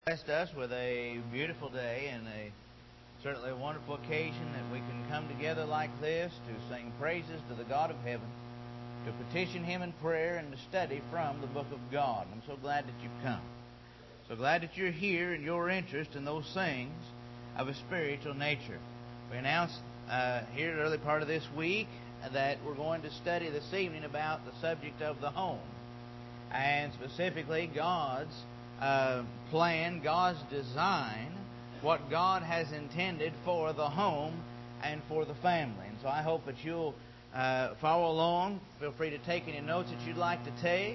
Blessed us with a beautiful day and certainly a wonderful occasion that we can come together like this to sing praises to the God of heaven, to petition Him in prayer, and to study from the book of God. I'm so glad that you've come. So glad that you're here and your interest in those things of a spiritual nature. We announced here in the early part of this week that we're going to study this evening about the subject of the home, and specifically God's plan, God's design, what God has intended for the home and for the family. And so I hope that you'll follow along. Feel free to take any notes that you'd like to take.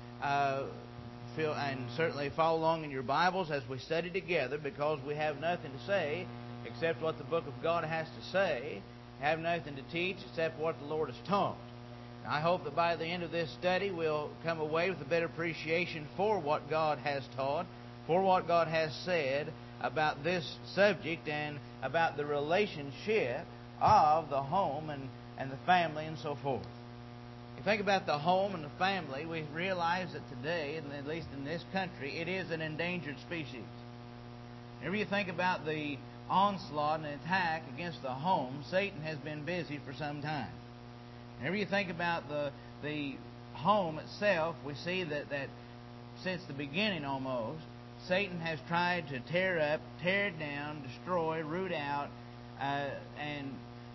And certainly follow along in your Bibles as we study together, because we have nothing to say except what the book of God has to say. Have nothing to teach except what the Lord has taught. I hope that by the end of this study we'll come away with a better appreciation for what God has taught, for what God has said about this subject and about the relationship of the home and the family and so forth. If you think about the home and the family, we realize that today, and at least in this country, it is an endangered species. Whenever you think about the onslaught and attack against the home, Satan has been busy for some time. Whenever you think about the home itself, we see that since the beginning almost, Satan has tried to tear up, tear down, destroy, root out, and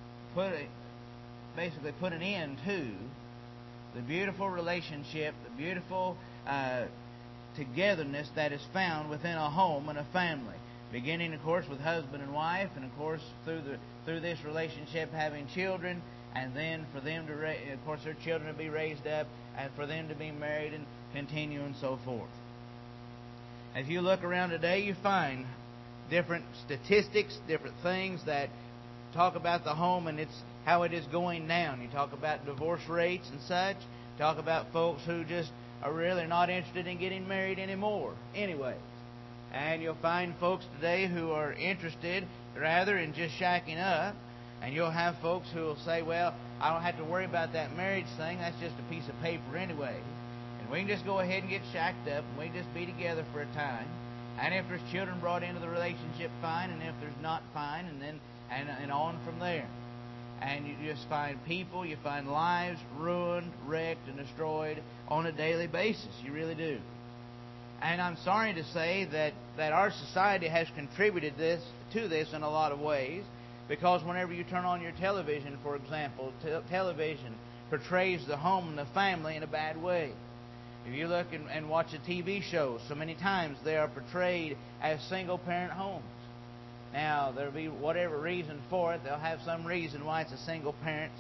basically put an end to the beautiful relationship, the beautiful togetherness that is found within a home and a family. Beginning, of course, with husband and wife, and of course through this relationship having children. And then for them to, of course, their children to be raised up, and for them to be married and continue and so forth. As you look around today, you find different statistics, different things that talk about the home and how it is going down. You talk about divorce rates and such. Talk about folks who just are really not interested in getting married anymore anyway. And you'll find folks today who are interested rather in just shacking up. And you'll have folks who will say, well, I don't have to worry about that marriage thing. That's just a piece of paper anyway. And we can just go ahead and get shacked up, and we can just be together for a time. And if there's children brought into the relationship, fine. And if there's not, fine. And then and on from there. And you just find people, you find lives ruined, wrecked, and destroyed on a daily basis. You really do. And I'm sorry to say that our society has contributed to this in a lot of ways. Because whenever you turn on your television, for example, television portrays the home and the family in a bad way. If you look and watch the TV shows, so many times they are portrayed as single-parent homes. Now, there'll be whatever reason for it. They'll have some reason why it's a single-parent,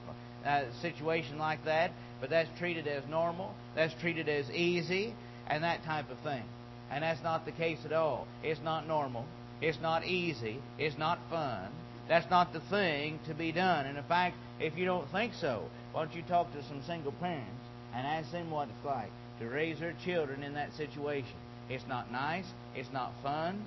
situation like that. But that's treated as normal. That's treated as easy and that type of thing. And that's not the case at all. It's not normal. It's not easy. It's not fun. That's not the thing to be done. And in fact, if you don't think so, why don't you talk to some single parents and ask them what it's like to raise their children in that situation. It's not nice. It's not fun.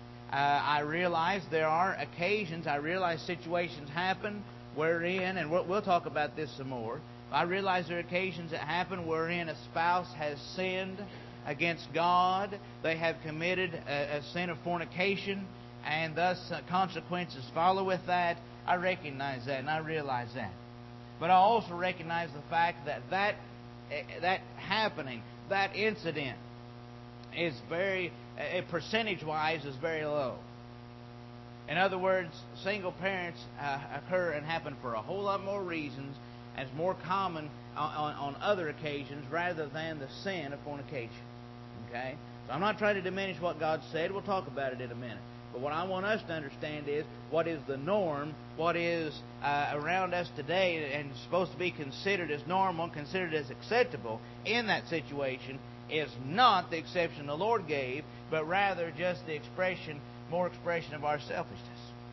I realize there are occasions, I realize situations happen wherein, and we'll talk about this some more, I realize there are occasions that happen wherein a spouse has sinned against God. They have committed a sin of fornication, and thus consequences follow with that. I recognize that and I realize that. But I also recognize the fact that happening, that incident, is percentage-wise, is very low. In other words, single parents occur and happen for a whole lot more reasons, and it's more common on other occasions rather than the sin of fornication. Okay? So I'm not trying to diminish what God said. We'll talk about it in a minute. But what I want us to understand is what is the norm, what is around us today and supposed to be considered as normal, considered as acceptable in that situation is not the exception the Lord gave, but rather just the more expression of our selfishness.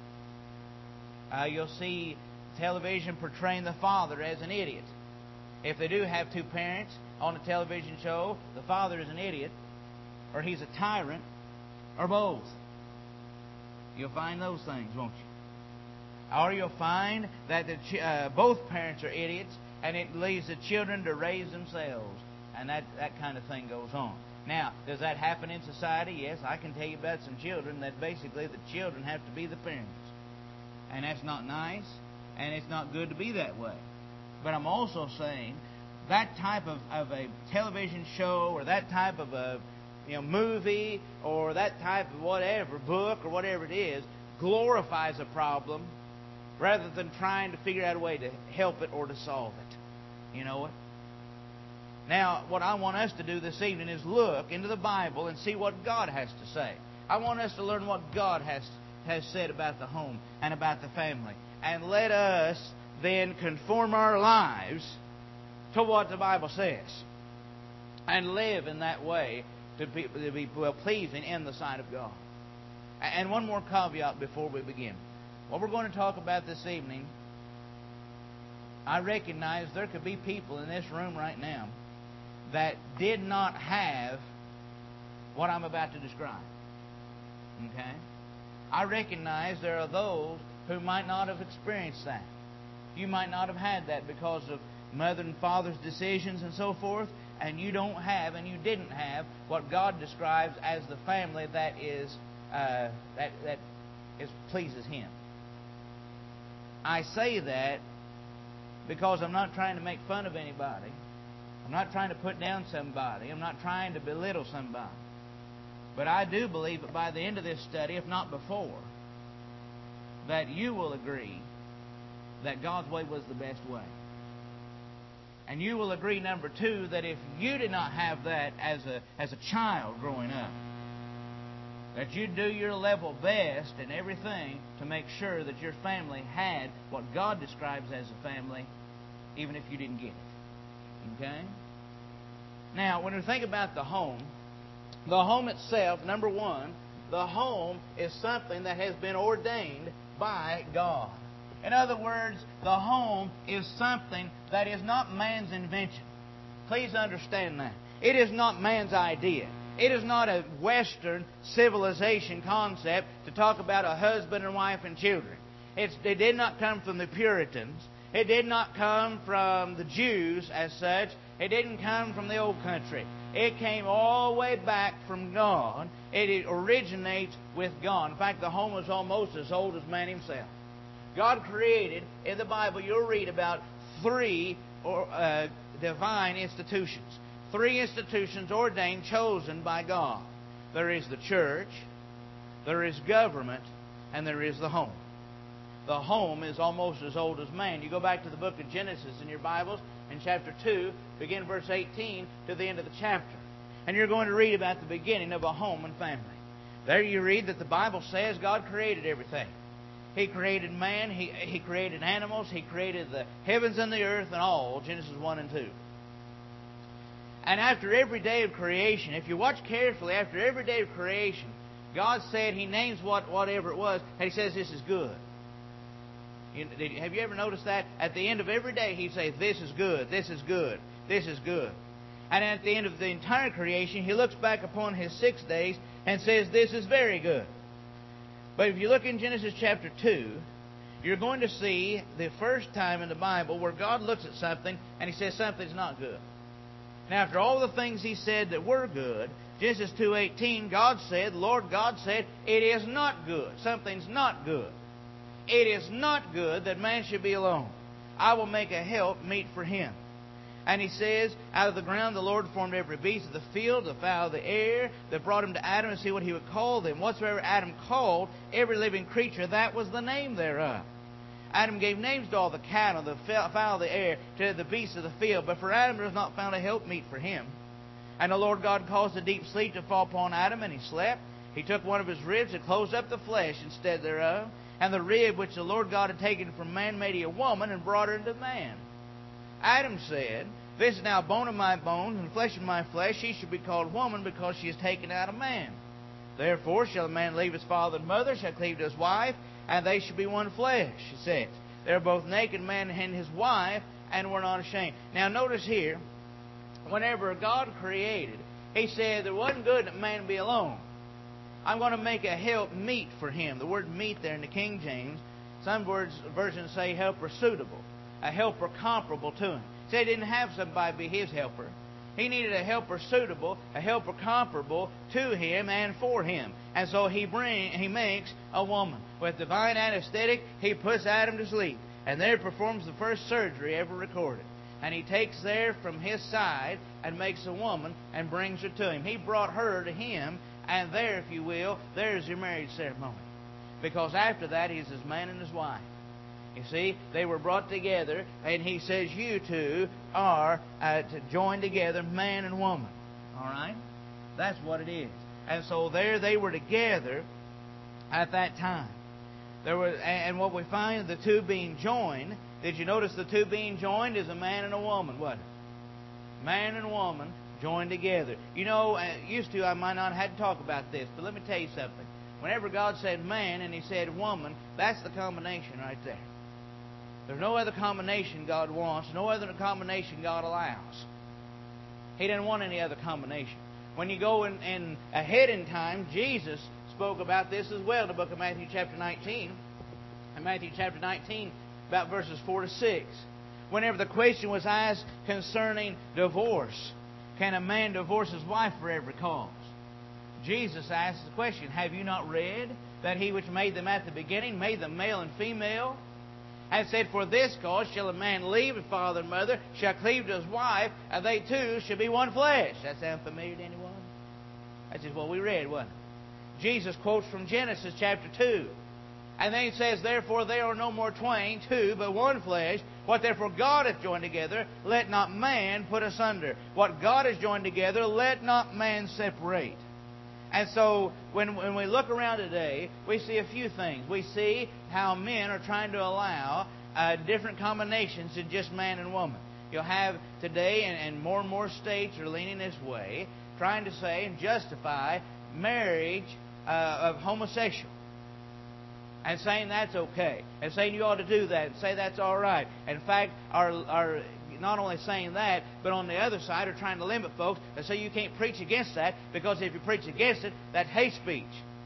You'll see television portraying the father as an idiot. If they do have two parents on a television show, the father is an idiot, or he's a tyrant, or both. You'll find those things, won't you? Or you'll find that both parents are idiots, and it leaves the children to raise themselves. And that kind of thing goes on. Now, does that happen in society? Yes, I can tell you about some children that basically the children have to be the parents. And that's not nice, and it's not good to be that way. But I'm also saying that type of a television show or that type of a movie or that type of whatever, book or whatever it is, glorifies a problem rather than trying to figure out a way to help it or to solve it. You know what? Now, what I want us to do this evening is look into the Bible and see what God has to say. I want us to learn what God has said about the home and about the family. And let us then conform our lives to what the Bible says. And live in that way to be well pleasing in the sight of God. And one more caveat before we begin. What we're going to talk about this evening, I recognize there could be people in this room right now that did not have what I'm about to describe. Okay? I recognize there are those who might not have experienced that. You might not have had that because of mother and father's decisions and so forth, and you don't have and you didn't have what God describes as the family that pleases Him. I say that because I'm not trying to make fun of anybody. I'm not trying to put down somebody. I'm not trying to belittle somebody. But I do believe that by the end of this study, if not before, that you will agree that God's way was the best way. And you will agree, number two, that if you did not have that as a child growing up, that you'd do your level best in everything to make sure that your family had what God describes as a family, even if you didn't get it. Okay? Now, when we think about the home itself, number one, the home is something that has been ordained by God. In other words, the home is something that is not man's invention. Please understand that. It is not man's idea. It is not a Western civilization concept to talk about a husband and wife and children. It did not come from the Puritans. It did not come from the Jews as such. It didn't come from the old country. It came all the way back from God. It originates with God. In fact, the home is almost as old as man himself. God created, in the Bible, you'll read about three divine institutions. Three institutions ordained, chosen by God. There is the church, there is government, and there is the home. The home is almost as old as man. You go back to the book of Genesis in your Bibles, in chapter 2, begin verse 18 to the end of the chapter. And you're going to read about the beginning of a home and family. There you read that the Bible says God created everything. He created man, He created animals, He created the heavens and the earth and all, Genesis 1 and 2. And after every day of creation, if you watch carefully, after every day of creation, God said, He names whatever it was, and He says, this is good. Have you ever noticed that? At the end of every day, He'd say, this is good, this is good, this is good. And at the end of the entire creation, He looks back upon His 6 days and says, this is very good. But if you look in Genesis chapter 2, you're going to see the first time in the Bible where God looks at something and He says something's not good. Now, after all the things He said that were good, Genesis 2:18, God said, Lord God said, it is not good. Something's not good. It is not good that man should be alone. I will make a help meet for him. And He says, out of the ground the Lord formed every beast of the field, the fowl of the air, that brought him to Adam to see what he would call them. Whatsoever Adam called every living creature, that was the name thereof. Adam gave names to all the cattle, the fowl of the air, to the beasts of the field. But for Adam there was not found a helpmeet for him. And the Lord God caused a deep sleep to fall upon Adam, and he slept. He took one of his ribs and closed up the flesh instead thereof. And the rib which the Lord God had taken from man made He a woman, and brought her into man. Adam said, this is now bone of my bones and flesh of my flesh. She shall be called woman, because she is taken out of man. Therefore shall a man leave his father and mother, shall cleave to his wife, and they shall be one flesh, He says. They are both naked, man and his wife, and were not ashamed. Now notice here, whenever God created, He said it wasn't good that man be alone. I'm going to make a help meet for him. The word meet there in the King James, some versions say helper suitable, a helper comparable to him. He said He didn't have somebody be His helper. He needed a helper suitable, a helper comparable to him and for him. And so he makes a woman. With divine anesthetic, he puts Adam to sleep. And there performs the first surgery ever recorded. And he takes there from his side and makes a woman and brings her to him. He brought her to him, and there, if you will, there's your marriage ceremony. Because after that, he's his man and his wife. You see, they were brought together, and he says you two are to join together, man and woman. All right? That's what it is. And so there they were together at that time. And what we find, the two being joined, did you notice the two being joined is a man and a woman, wasn't it? Man and woman joined together. You know, used to I might not have had to talk about this, but let me tell you something. Whenever God said man and He said woman, that's the combination right there. There's no other combination God wants, no other combination God allows. He didn't want any other combination. When you go in ahead in time, Jesus spoke about this as well in the book of Matthew chapter 19. In Matthew chapter 19, about verses 4 to 6. Whenever the question was asked concerning divorce, can a man divorce his wife for every cause? Jesus asked the question, have you not read that He which made them at the beginning made them male and female? And said, for this cause shall a man leave his father and mother, shall cleave to his wife, and they two shall be one flesh. That sound familiar to anyone? That's just what we read, wasn't it? Jesus quotes from Genesis chapter 2. And then He says, therefore they are no more twain, two, but one flesh. What therefore God hath joined together, let not man put asunder. What God has joined together, let not man separate. And so, when we look around today, we see a few things. We see how men are trying to allow different combinations in just man and woman. You'll have today, and more states are leaning this way, trying to say and justify marriage of homosexual. And saying that's okay. And saying you ought to do that. And say that's all right. In fact, are not only saying that, but on the other side are trying to limit folks and say you can't preach against that, because if you preach against it, that's hate speech.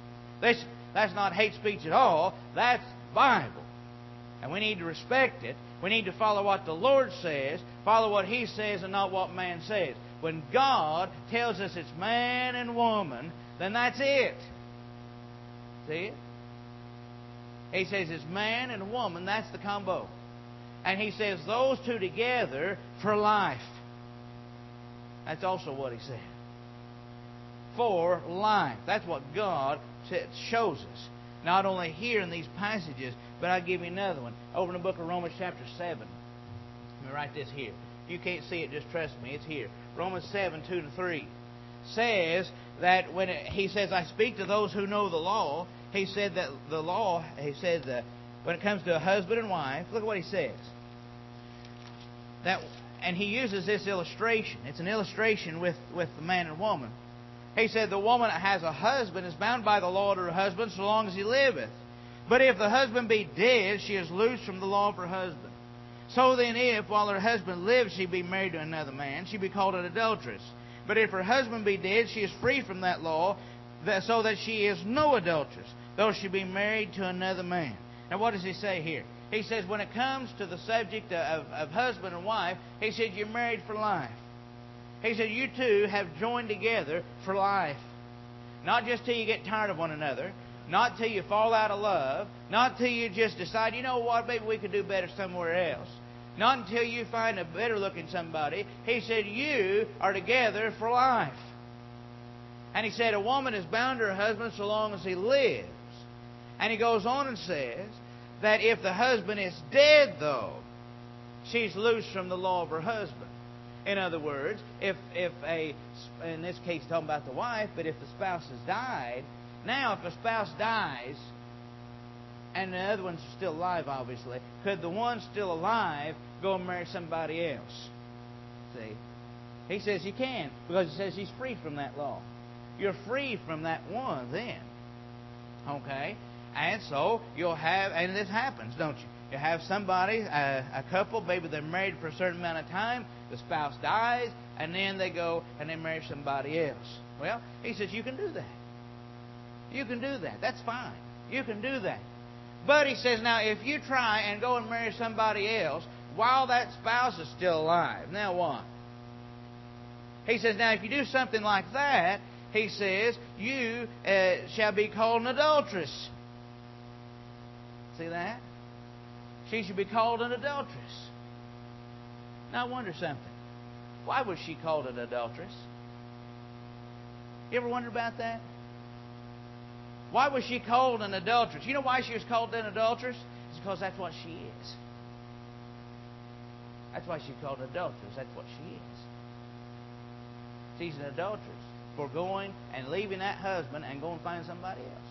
That's not hate speech at all. That's Bible. And we need to respect it. We need to follow what the Lord says, follow what He says and not what man says. When God tells us it's man and woman, then that's it. See it? He says it's man and woman, that's the combo. And He says those two together for life. That's also what He said. For life. That's what God shows us. Not only here in these passages, but I'll give you another one. Over in the book of Romans chapter 7. Let me write this here. If you can't see it, just trust me. It's here. Romans 7, 2 to 3. Says that He says, I speak to those who know the law. He said that the law, He said that when it comes to a husband and wife, look at what He says. And He uses this illustration. It's an illustration with the man and woman. He said the woman that has a husband is bound by the law to her husband so long as he liveth. But if the husband be dead, she is loosed from the law of her husband. So then if, while her husband lives, she be married to another man, she be called an adulteress. But if her husband be dead, she is free from that law, so that she is no adulteress, though she be married to another man. Now what does He say here? He says when it comes to the subject of husband and wife, He said you're married for life. He said you two have joined together for life. Not just till you get tired of one another. Not till you fall out of love. Not till you just decide, you know what, maybe we could do better somewhere else. Not until you find a better looking somebody. He said you are together for life. And He said a woman is bound to her husband so long as he lives. And He goes on and says that if the husband is dead, though, she's loose from the law of her husband. In other words, if in this case talking about the wife, but if the spouse has died, now if a spouse dies and the other one's still alive, obviously, could the one still alive go and marry somebody else? See? He says you can, because He says he's free from that law. You're free from that one then. Okay? And so you'll have, and this happens, don't you? You have somebody, a couple, maybe they're married for a certain amount of time, the spouse dies, and then they go and they marry somebody else. Well, He says you can do that. You can do that. That's fine. You can do that. But He says, now if you try and go and marry somebody else while that spouse is still alive, now what? He says, now if you do something like that, he says, you shall be called an adulteress. See that? She should be called an adulteress. Now I wonder something. Why was she called an adulteress? You ever wonder about that? Why was she called an adulteress? You know why she was called an adulteress? It's because that's what she is. That's why she's called an adulteress. That's what she is. She's an adulteress for going and leaving that husband and going and find somebody else.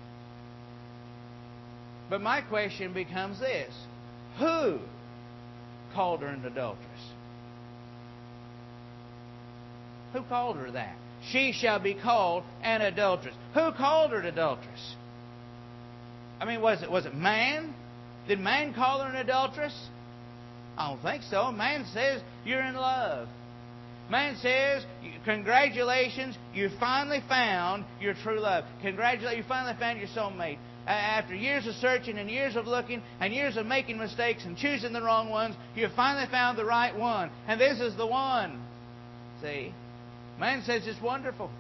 But my question becomes this. Who called her an adulteress? Who called her that? She shall be called an adulteress. Who called her an adulteress? I mean, was it man? Did man call her an adulteress? I don't think so. Man says you're in love. Man says, congratulations, you finally found your true love. Congratulations, you finally found your soulmate. After years of searching and years of looking and years of making mistakes and choosing the wrong ones, you finally found the right one. And this is the one. See? Man says it's wonderful.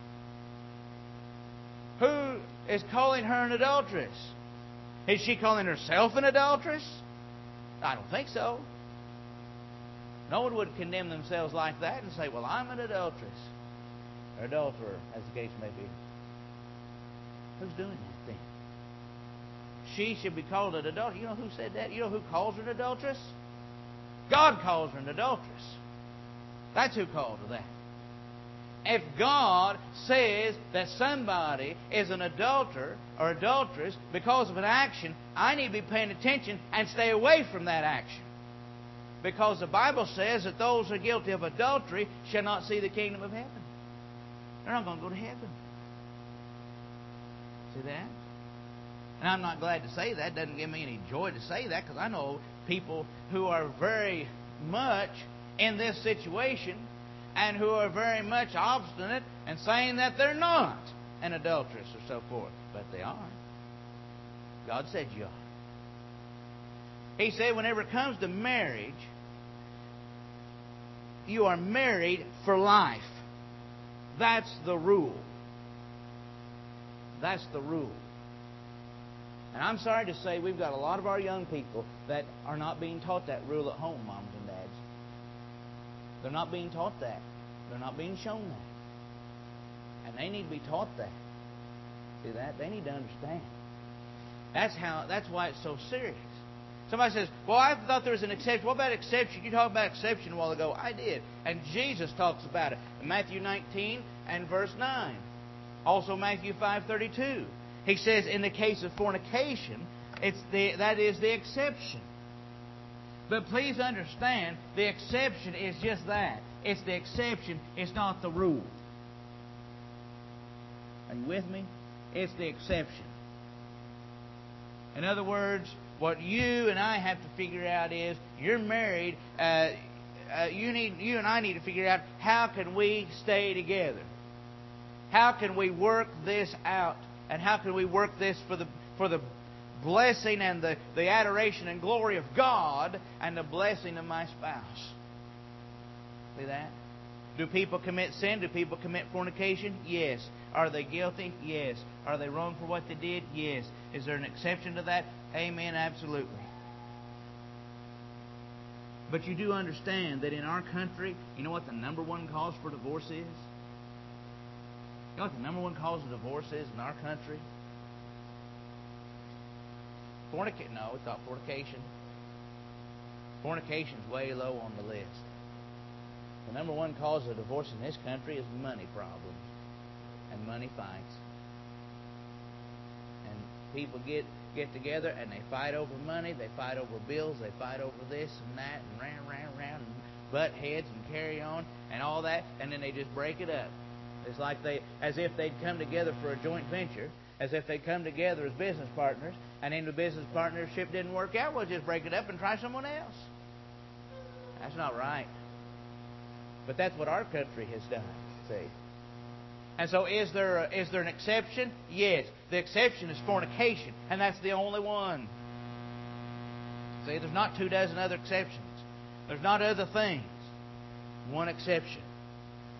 Who is calling her an adulteress? Is she calling herself an adulteress? I don't think so. No one would condemn themselves like that and say, well, I'm an adulteress. Or adulterer, as the case may be. Who's doing that then? She should be called an adulteress. You know who said that? You know who calls her an adulteress? God calls her an adulteress. That's who called her that. If God says that somebody is an adulterer or adulteress because of an action, I need to be paying attention and stay away from that action. Because the Bible says that those who are guilty of adultery shall not see the kingdom of heaven. They're not going to go to heaven. See that? And I'm not glad to say that. It doesn't give me any joy to say that, because I know people who are very much in this situation and who are very much obstinate and saying that they're not an adulteress or so forth. But they are. God said you are. He said whenever it comes to marriage, you are married for life. That's the rule. That's the rule. And I'm sorry to say we've got a lot of our young people that are not being taught that rule at home, moms and dads. They're not being taught that. They're not being shown that. And they need to be taught that. See that? They need to understand. That's why it's so serious. Somebody says, well, I thought there was an exception. What about exception? You talked about exception a while ago. I did. And Jesus talks about it in Matthew 19 and verse 9. Also Matthew 5:32. He says in the case of fornication, that is the exception. But please understand, the exception is just that. It's the exception. It's not the rule. Are you with me? It's the exception. In other words, what you and I have to figure out is, you're married. You and I need to figure out, how can we stay together? How can we work this out? And how can we work this for the blessing and the adoration and glory of God and the blessing of my spouse? See that? Do people commit sin? Do people commit fornication? Yes. Are they guilty? Yes. Are they wrong for what they did? Yes. Is there an exception to that? Amen. Absolutely. But you do understand that in our country, you know what the number one cause for divorce is? You know what the number one cause of divorce is in our country? No, it's not fornication. Fornication's way low on the list. The number one cause of divorce in this country is money problems and money fights. And people get together and they fight over money, they fight over bills, they fight over this and that, and round, and butt heads and carry on and all that, and then they just break it up. It's like as if they'd come together for a joint venture, as if they'd come together as business partners, and then the business partnership didn't work out, we'll just break it up and try someone else. That's not right. But that's what our country has done, see. And so is there an exception? Yes. The exception is fornication, and that's the only one. See, there's not 24 other exceptions. There's not other things. One exception.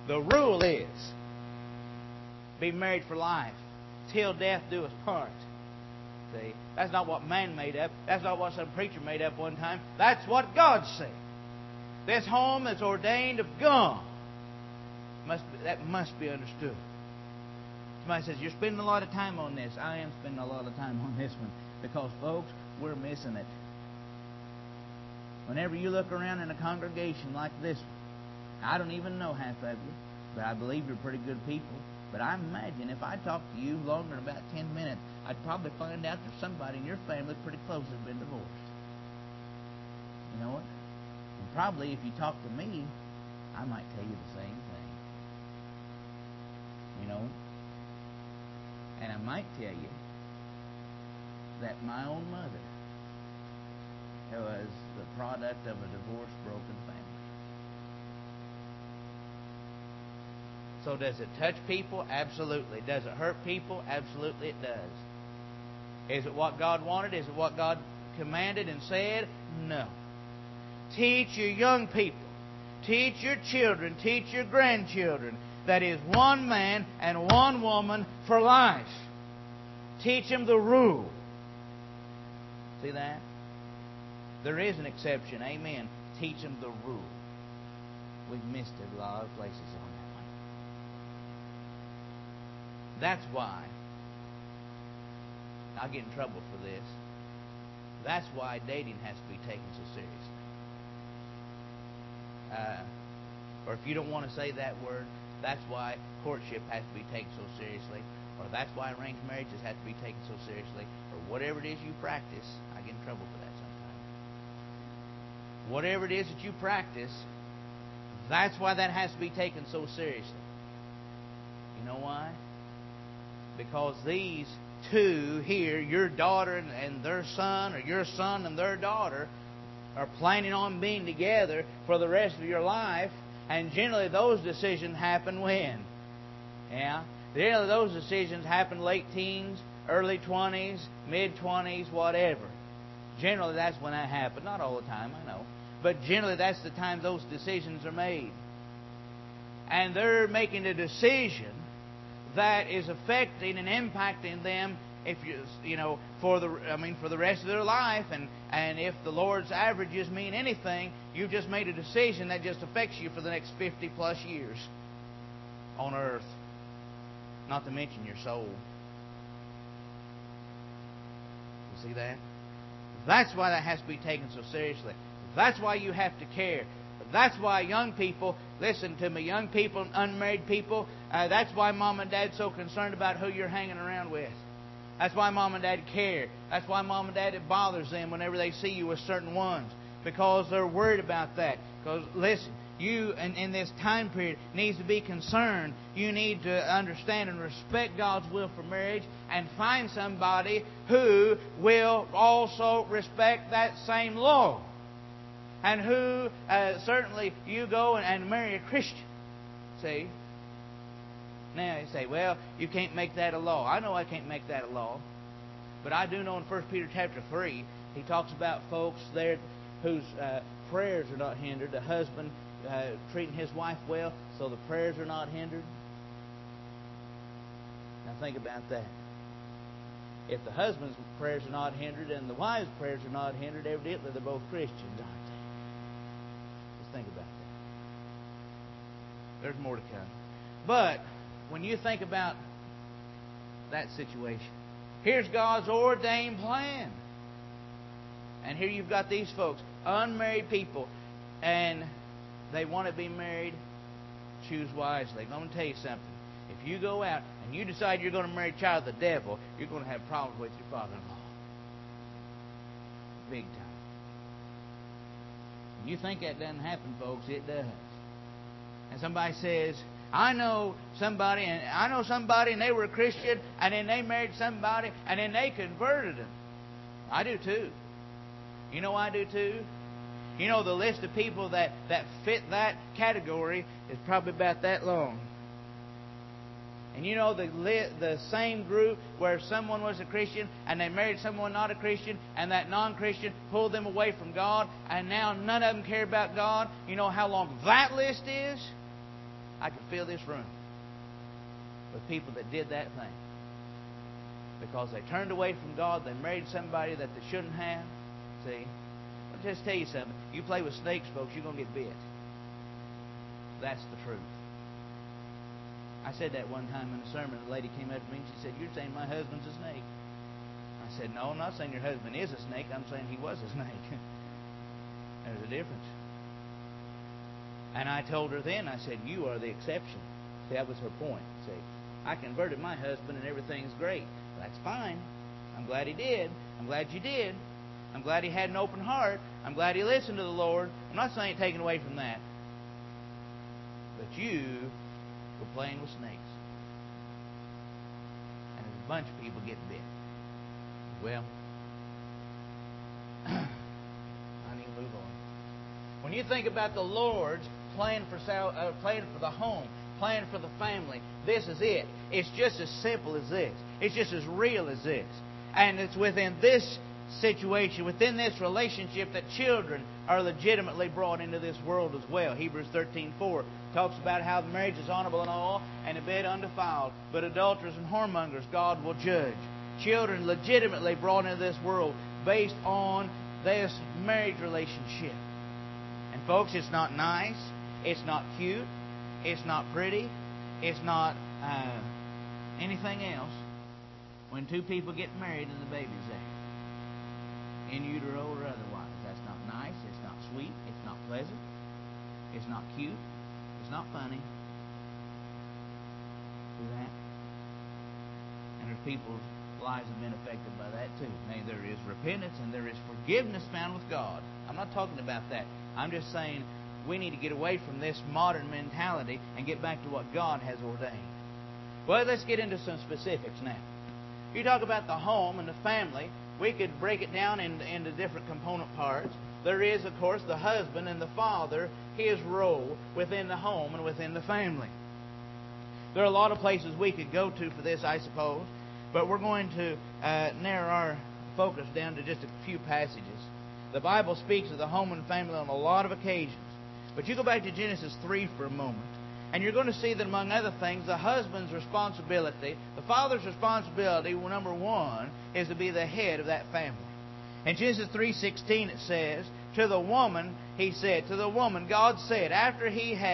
The rule is, be married for life, till death do us part. See, that's not what man made up. That's not what some preacher made up one time. That's what God said. This home that's ordained of God, that must be understood. Somebody says, you're spending a lot of time on this. I am spending a lot of time on this one. Because, folks, we're missing it. Whenever you look around in a congregation like this one, I don't even know half of you, but I believe you're pretty good people. But I imagine if I talked to you longer than about 10 minutes, I'd probably find out there's somebody in your family pretty close that's been divorced. You know what? And probably if you talk to me, I might tell you the same thing. You know? And I might tell you that my own mother was the product of a divorced, broken family. So does it touch people? Absolutely. Does it hurt people? Absolutely it does. Is it what God wanted? Is it what God commanded and said? No. Teach your young people. Teach your children. Teach your grandchildren. That is one man and one woman for life. Teach them the rule. See that? There is an exception. Amen. Teach them the rule. We've missed it a lot of places on that one. That's why I'll get in trouble for this. That's why dating has to be taken so seriously. Or if you don't want to say that word, that's why courtship has to be taken so seriously. Or that's why arranged marriages have to be taken so seriously. Or whatever it is you practice. I get in trouble for that sometimes. Whatever it is that you practice, that's why that has to be taken so seriously. You know why? Because these two here, your daughter and their son, or your son and their daughter, are planning on being together for the rest of your life. And generally those decisions happen when? Yeah? Generally those decisions happen late teens, early 20s, mid-20s, whatever. Generally that's when that happens. Not all the time, I know. But generally that's the time those decisions are made. And they're making a decision that is affecting and impacting them, if for the rest of their life. And if the Lord's averages mean anything, you've just made a decision that just affects you for the next 50 plus years on earth. Not to mention your soul. You see that? That's why that has to be taken so seriously. That's why you have to care. That's why young people, listen to me, young people, unmarried people, that's why mom and dad's so concerned about who you're hanging around with. That's why mom and dad care. That's why mom and dad, it bothers them whenever they see you with certain ones. Because they're worried about that. Because, listen, you, in this time period, needs to be concerned. You need to understand and respect God's will for marriage and find somebody who will also respect that same law. And who, certainly, you go and marry a Christian. See? Now, you say, well, you can't make that a law. I know I can't make that a law. But I do know in 1 Peter chapter 3, he talks about folks there whose prayers are not hindered. The husband treating his wife well, so the prayers are not hindered. Now think about that. If the husband's prayers are not hindered and the wife's prayers are not hindered, evidently they're both Christians, aren't they? Just think about that. There's more to come. But when you think about that situation, here's God's ordained plan. And here you've got these folks, unmarried people, and they want to be married. Choose wisely. I'm going to tell you something. If you go out and you decide you're going to marry a child of the devil, you're going to have problems with your father-in-law. Big time. You think that doesn't happen, folks. It does. And somebody says, I know somebody and they were a Christian, and then they married somebody, and then they converted them. I do too. You know I do too? You know the list of people that fit that category is probably about that long. And you know the same group where someone was a Christian and they married someone not a Christian, and that non-Christian pulled them away from God, and now none of them care about God. You know how long that list is? I could fill this room with people that did that thing. Because they turned away from God, they married somebody that they shouldn't have. See? I'll just tell you something. You play with snakes, folks, you're going to get bit. That's the truth. I said that one time in a sermon. A lady came up to me and she said, "You're saying my husband's a snake." I said, "No, I'm not saying your husband is a snake. I'm saying he was a snake." There's a difference. And I told her then, I said, "You are the exception." See, that was her point. See, I converted my husband and everything's great. That's fine. I'm glad he did. I'm glad you did. I'm glad he had an open heart. I'm glad he listened to the Lord. I'm not saying taking away from that. But you were playing with snakes. And there's a bunch of people getting bit. Well, I need to move on. When you think about the Lord's plan for the home, plan for the family, this is it. It's just as simple as this. It's just as real as this. And it's within this situation, within this relationship, that children are legitimately brought into this world as well. Hebrews 13:4 talks about how the marriage is honorable and all, and the bed undefiled, but adulterers and whoremongers God will judge. Children legitimately brought into this world based on this marriage relationship. And folks, it's not nice, it's not cute, it's not pretty, it's not anything else when two people get married and the baby's there, in utero or otherwise. That's not nice, it's not sweet, it's not pleasant, it's not cute, it's not funny. See that? And there's people's lives have been affected by that too. Now, there is repentance and there is forgiveness found with God. I'm not talking about that. I'm just saying we need to get away from this modern mentality and get back to what God has ordained. Well, let's get into some specifics now. If you talk about the home and the family, we could break it down into different component parts. There is, of course, the husband and the father, his role within the home and within the family. There are a lot of places we could go to for this, I suppose, but we're going to narrow our focus down to just a few passages. The Bible speaks of the home and family on a lot of occasions. But you go back to Genesis 3 for a moment, and you're going to see that, among other things, the husband's responsibility, the father's responsibility, number one, is to be the head of that family. In Genesis 3:16 it says, to the woman, God said, after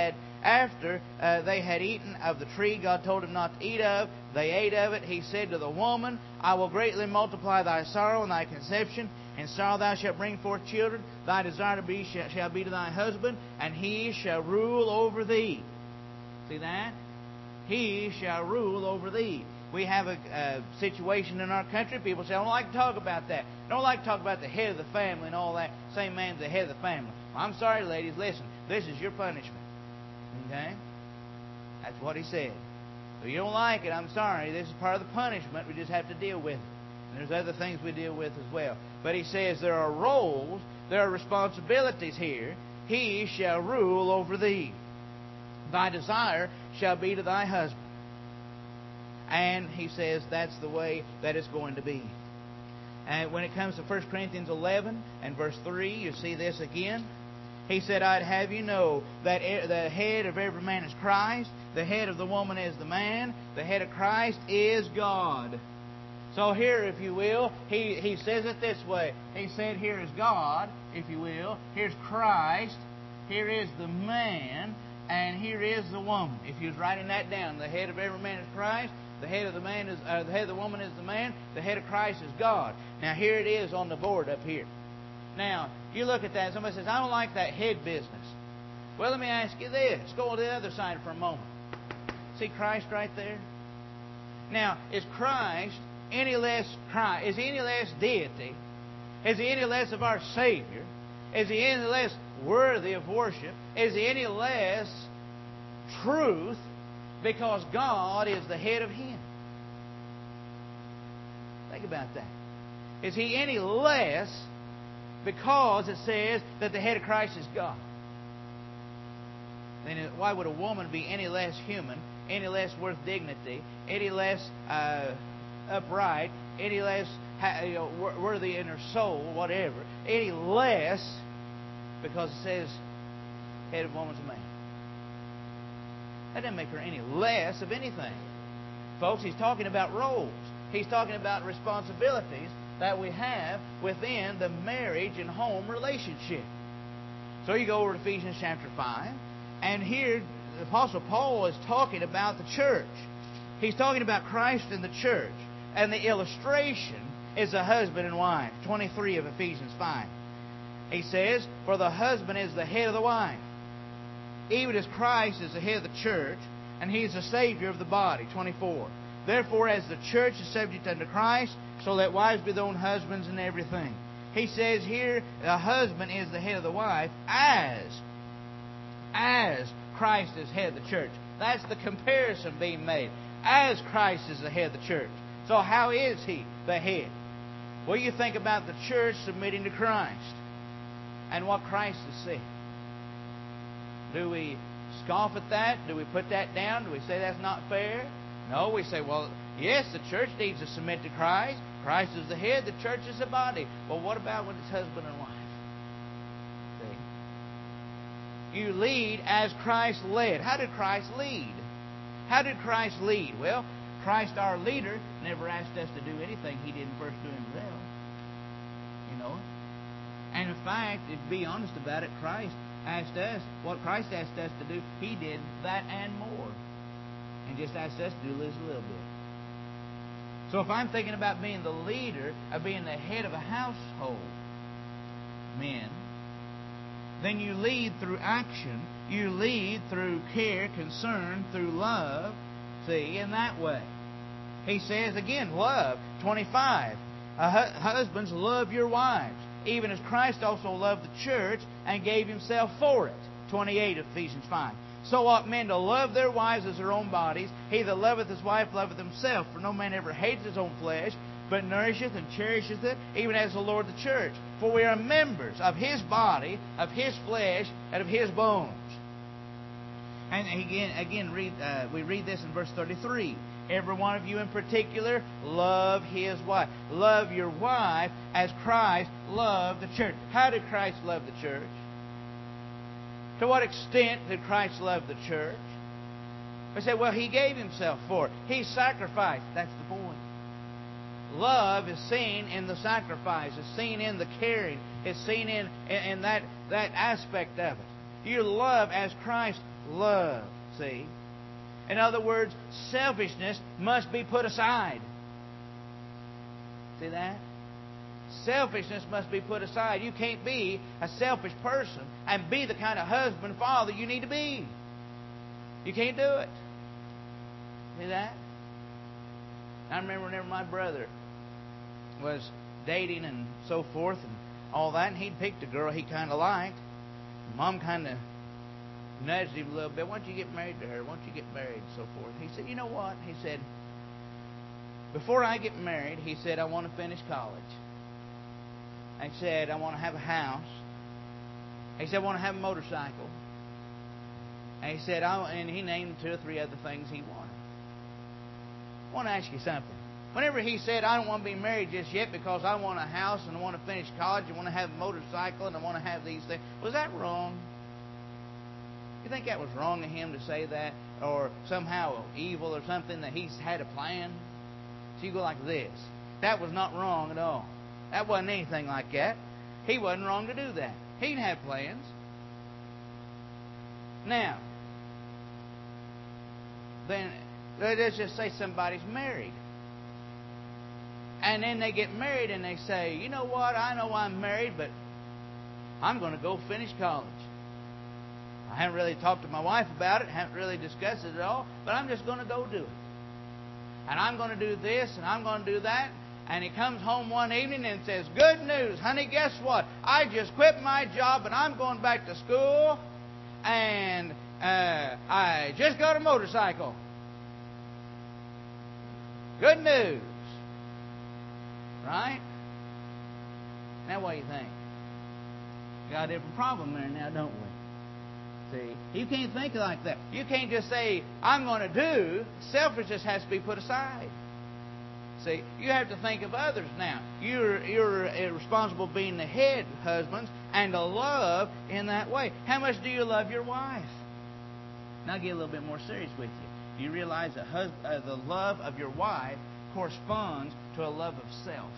they had eaten of the tree God told them not to eat of, they ate of it. He said to the woman, I will greatly multiply thy sorrow and thy conception. In sorrow thou shalt bring forth children. Thy desire to be shall be to thy husband, and he shall rule over thee. See that? He shall rule over thee. We have a situation in our country. People say, I don't like to talk about that. I don't like to talk about the head of the family and all that. Same man's the head of the family. Well, I'm sorry, ladies. Listen, this is your punishment. Okay? That's what he said. So you don't like it, I'm sorry. This is part of the punishment. We just have to deal with it. And there's other things we deal with as well. But he says there are roles, there are responsibilities here. He shall rule over thee. Thy desire shall be to thy husband. And he says that's the way that it's going to be. And when it comes to 1 Corinthians 11 and verse 3, you see this again. He said, I'd have you know that the head of every man is Christ. The head of the woman is the man. The head of Christ is God. So here, if you will, he says it this way. He said, here is God, if you will. Here's Christ. Here is the man. And here is the woman. If you was writing that down, the head of every man is Christ. The head of the head of the woman is the man. The head of Christ is God. Now here it is on the board up here. Now, you look at that and somebody says, I don't like that head business. Well, let me ask you this. Go to the other side for a moment. See Christ right there? Now, is Christ any less Christ? Is He any less deity? Is He any less of our Savior? Is He any less worthy of worship? Is He any less truth because God is the head of Him? Think about that. Is He any less because it says that the head of Christ is God? Then why would a woman be any less human, any less worth dignity, any less upright, any less worthy in her soul, whatever, any less because it says head of woman's a man? That doesn't make her any less of anything. Folks, he's talking about roles. He's talking about responsibilities that we have within the marriage and home relationship. So you go over to Ephesians chapter 5, and here the Apostle Paul is talking about the church. He's talking about Christ and the church. And the illustration is a husband and wife. 23 of Ephesians 5. He says, "For the husband is the head of the wife, even as Christ is the head of the church, and He is the Savior of the body." 24. "Therefore, as the church is subject unto Christ, so let wives be their own husbands in everything." He says here, the husband is the head of the wife as Christ is head of the church. That's the comparison being made. As Christ is the head of the church. So how is He the head? Well, you think about the church submitting to Christ and what Christ has said. Do we scoff at that? Do we put that down? Do we say that's not fair? No, we say, well, yes, the church needs to submit to Christ. Christ is the head, the church is the body. Well, what about when it's husband and wife? See? You lead as Christ led. How did Christ lead? How did Christ lead? Well, Christ, our leader, never asked us to do anything He didn't first do Himself. You know it? And in fact, to be honest about it, Christ asked us, what Christ asked us to do, He did that and more. And just asked us to do this a little bit. So if I'm thinking about being the leader, of being the head of a household, men, then you lead through action. You lead through care, concern, through love. See, in that way. He says again, love. 25. Husbands, love your wives, even as Christ also loved the church and gave Himself for it. 28 of Ephesians 5. So ought men to love their wives as their own bodies. He that loveth his wife loveth himself. For no man ever hates his own flesh, but nourisheth and cherisheth it, even as the Lord the church. For we are members of His body, of His flesh, and of His bones. And again, we read this in verse 33. Every one of you in particular, love his wife. Love your wife as Christ loved the church. How did Christ love the church? To what extent did Christ love the church? We say, well, He gave Himself for it. He sacrificed. That's the point. Love is seen in the sacrifice. It's seen in the caring. It's seen in that aspect of it. You love as Christ loved. See? In other words, selfishness must be put aside. See that? Selfishness must be put aside. You can't be a selfish person and be the kind of husband, father you need to be. You can't do it. See that? I remember whenever my brother was dating and so forth and all that, and he'd picked a girl he kind of liked. Mom kind of nudged him a little bit. Why don't you get married to her? Why don't you get married? And so forth. He said, you know what? He said, before I get married, he said, I want to finish college. He said, I want to have a house. He said, I want to have a motorcycle. And he said, and he named 2 or 3 other things he wanted. I want to ask you something. Whenever he said, I don't want to be married just yet because I want a house and I want to finish college, I want to have a motorcycle and I want to have these things, was that wrong? You think that was wrong of him to say that? Or somehow evil or something, that he's had a plan? So you go like this. That was not wrong at all. That wasn't anything like that. He wasn't wrong to do that. He'd have plans. Now, then let's just say somebody's married. And then they get married and they say, you know what, I know I'm married, but I'm going to go finish college. I haven't really talked to my wife about it, haven't really discussed it at all, but I'm just going to go do it. And I'm going to do this and I'm going to do that. And he comes home one evening and says, good news, honey, guess what? I just quit my job and I'm going back to school and I just got a motorcycle. Good news. Right? Now what do you think? We got a different problem there now, don't we? See, you can't think like that. You can't just say, I'm going to do. Selfishness has to be put aside. See, you have to think of others now. You're responsible being the head, husbands, and to love in that way. How much do you love your wife? Now I'll get a little bit more serious with you. Do you realize that the love of your wife corresponds to a love of self?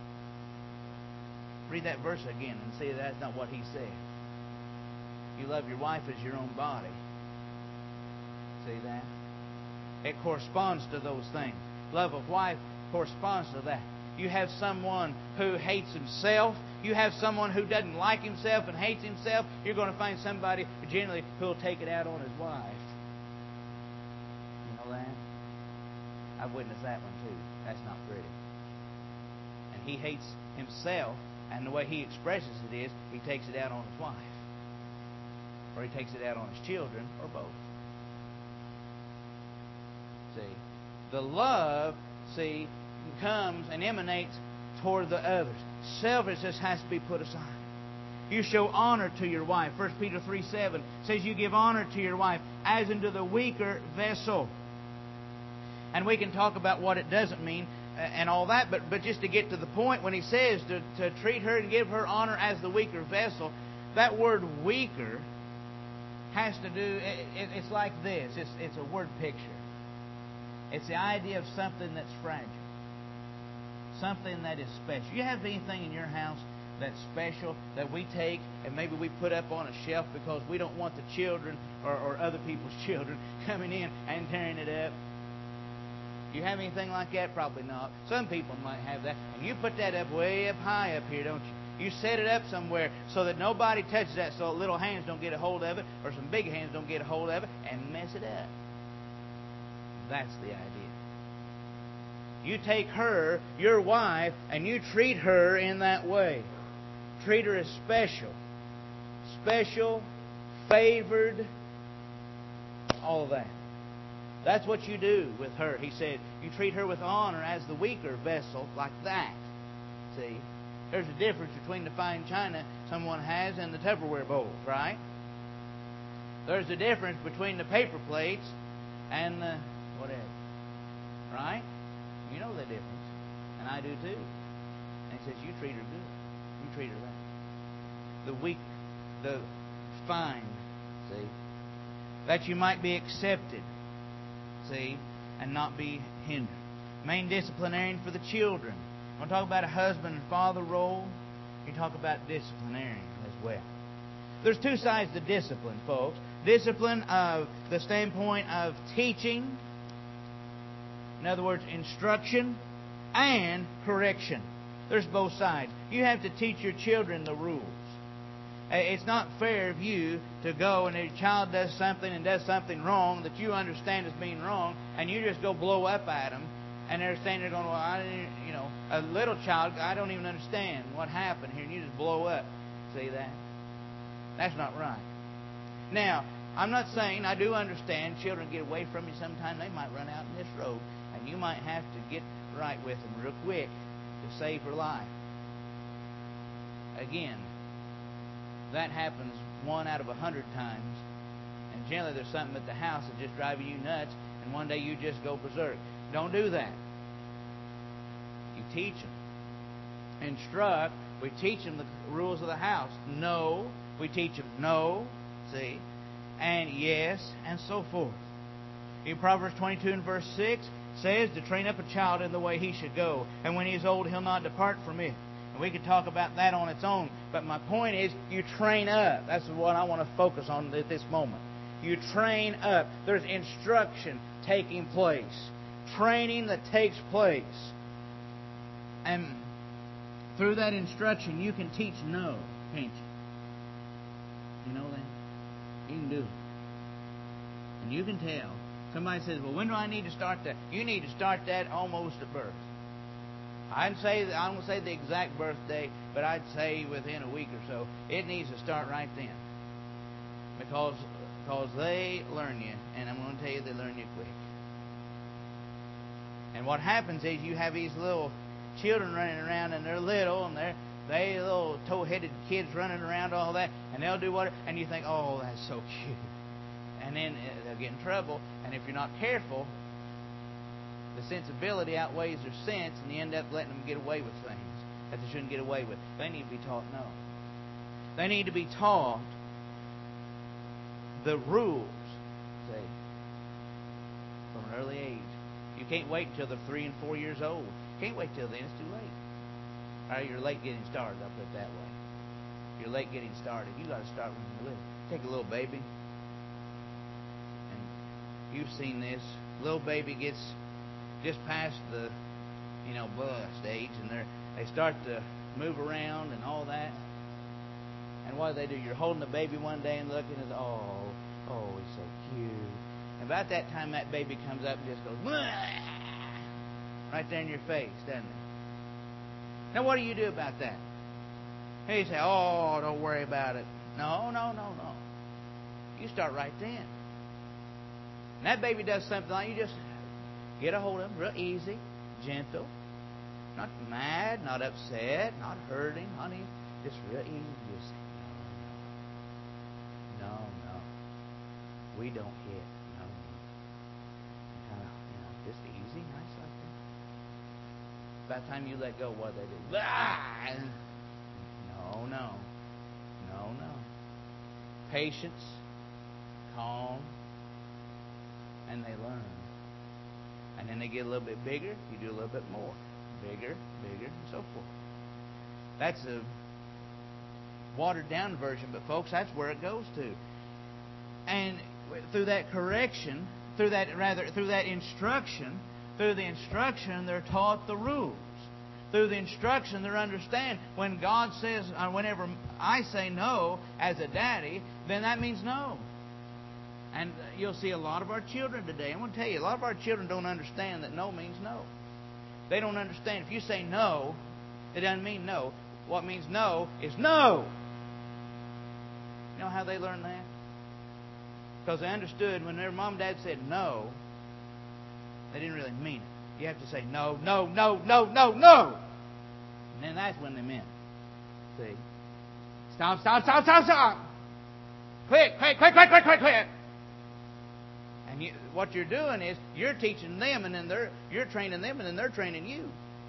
Read that verse again and see that's not what he said. You love your wife as your own body. See that? It corresponds to those things. Love of wife corresponds to that. You have someone who hates himself. You have someone who doesn't like himself and hates himself. You're going to find somebody generally who will take it out on his wife. You know that? I've witnessed that one too. That's not pretty. And he hates himself, and the way he expresses it is he takes it out on his wife. Or he takes it out on his children, or both. See? The love, comes and emanates toward the others. Selfishness has to be put aside. You show honor to your wife. 1 Peter 3:7 says you give honor to your wife as unto the weaker vessel. And we can talk about what it doesn't mean and all that, but just to get to the point, when he says to treat her and give her honor as the weaker vessel, that word weaker has to do, it's like this. It's a word picture. It's the idea of something that's fragile. Something that is special. You have anything in your house that's special that we take and maybe we put up on a shelf because we don't want the children or other people's children coming in and tearing it up? You have anything like that? Probably not. Some people might have that. And you put that up way up high up here, don't you? You set it up somewhere so that nobody touches that, so little hands don't get a hold of it or some big hands don't get a hold of it and mess it up. That's the idea. You take her, your wife, and you treat her in that way. Treat her as special. Special, favored, all of that. That's what you do with her. He said, you treat her with honor as the weaker vessel, like that. See? There's a difference between the fine china someone has and the Tupperware bowls, right? There's a difference between the paper plates and the whatever. Right? You know the difference. And I do too. And he says, you treat her good. You treat her right. The weak, the fine, see? That you might be accepted, see? And not be hindered. Main disciplinarian for the children. When I talk about a husband and father role, you talk about disciplinarian as well. There's two sides to discipline, folks. Discipline of the standpoint of teaching. In other words, instruction and correction. There's both sides. You have to teach your children the rules. It's not fair of you to go and a child does something and does something wrong that you understand as being wrong, and you just go blow up at them, and they're standing there going, well, a little child, I don't even understand what happened here, and you just blow up. See that? That's not right. Now, I'm not saying, I do understand children get away from you sometime. They might run out in this road, and you might have to get right with them real quick to save her life. Again, that happens 1 out of 100 times. And generally there's something at the house that's just driving you nuts, and one day you just go berserk. Don't do that. You teach them. Instruct. We teach them the rules of the house. No. We teach them no. See? And yes, and so forth. In Proverbs 22 and verse 6 says to train up a child in the way he should go, and when he is old he'll not depart from it. And we could talk about that on its own. But my point is, you train up. That's what I want to focus on at this moment. You train up. There's instruction taking place. Training that takes place. And through that instruction, you can teach no, can't you? You know that? You can do it. And you can tell. Somebody says, well, when do I need to start that? You need to start that almost at birth. I don't say the exact birthday, but I'd say within a week or so. It needs to start right then. Because they learn you, and I'm going to tell you they learn you quick. And what happens is you have these little children running around, and they're little, and they little toe-headed kids running around, all that, and they'll do what, and you think, oh, that's so cute. And then they'll get in trouble, and if you're not careful, the sensibility outweighs their sense, and you end up letting them get away with things that they shouldn't get away with. They need to be taught no. They need to be taught the rules, see, early age. You can't wait until they're 3 and 4 years old. You can't wait till then. It's too late. All right, you're late getting started. I'll put it that way. You're late getting started. You got to start when you're little. Take a little baby, and you've seen this. Little baby gets just past the, blah stage, and they start to move around and all that. And what do? You're holding the baby one day and looking at, oh, he's so cute. And about that time, that baby comes up and just goes, blah, right there in your face, doesn't it? Now, what do you do about that? Hey, you say, oh, don't worry about it. No. You start right then. And that baby does something like you just get a hold of him real easy, gentle, not mad, not upset, not hurting, honey. Just real easy. You just say, no. We don't hit. No. Kind of, just easy, nice like that. By the time you let go, what do they do? Blah! No. Patience, calm, and they learn. And then they get a little bit bigger, you do a little bit more. Bigger, and so forth. That's a watered down version, but folks, that's where it goes to. And through that correction, through the instruction, they're taught the rules. Through the instruction, they understand when God says, whenever I say no as a daddy, then that means no. And you'll see a lot of our children today. I'm going to tell you, a lot of our children don't understand that no means no. They don't understand. If you say no, it doesn't mean no. What means no is no. You know how they learned that? Because they understood when their mom and dad said no, they didn't really mean it. You have to say no. And then that's when they meant it. See? Stop. Quick. And what you're doing is you're teaching them, and then you're training them, and then they're training you.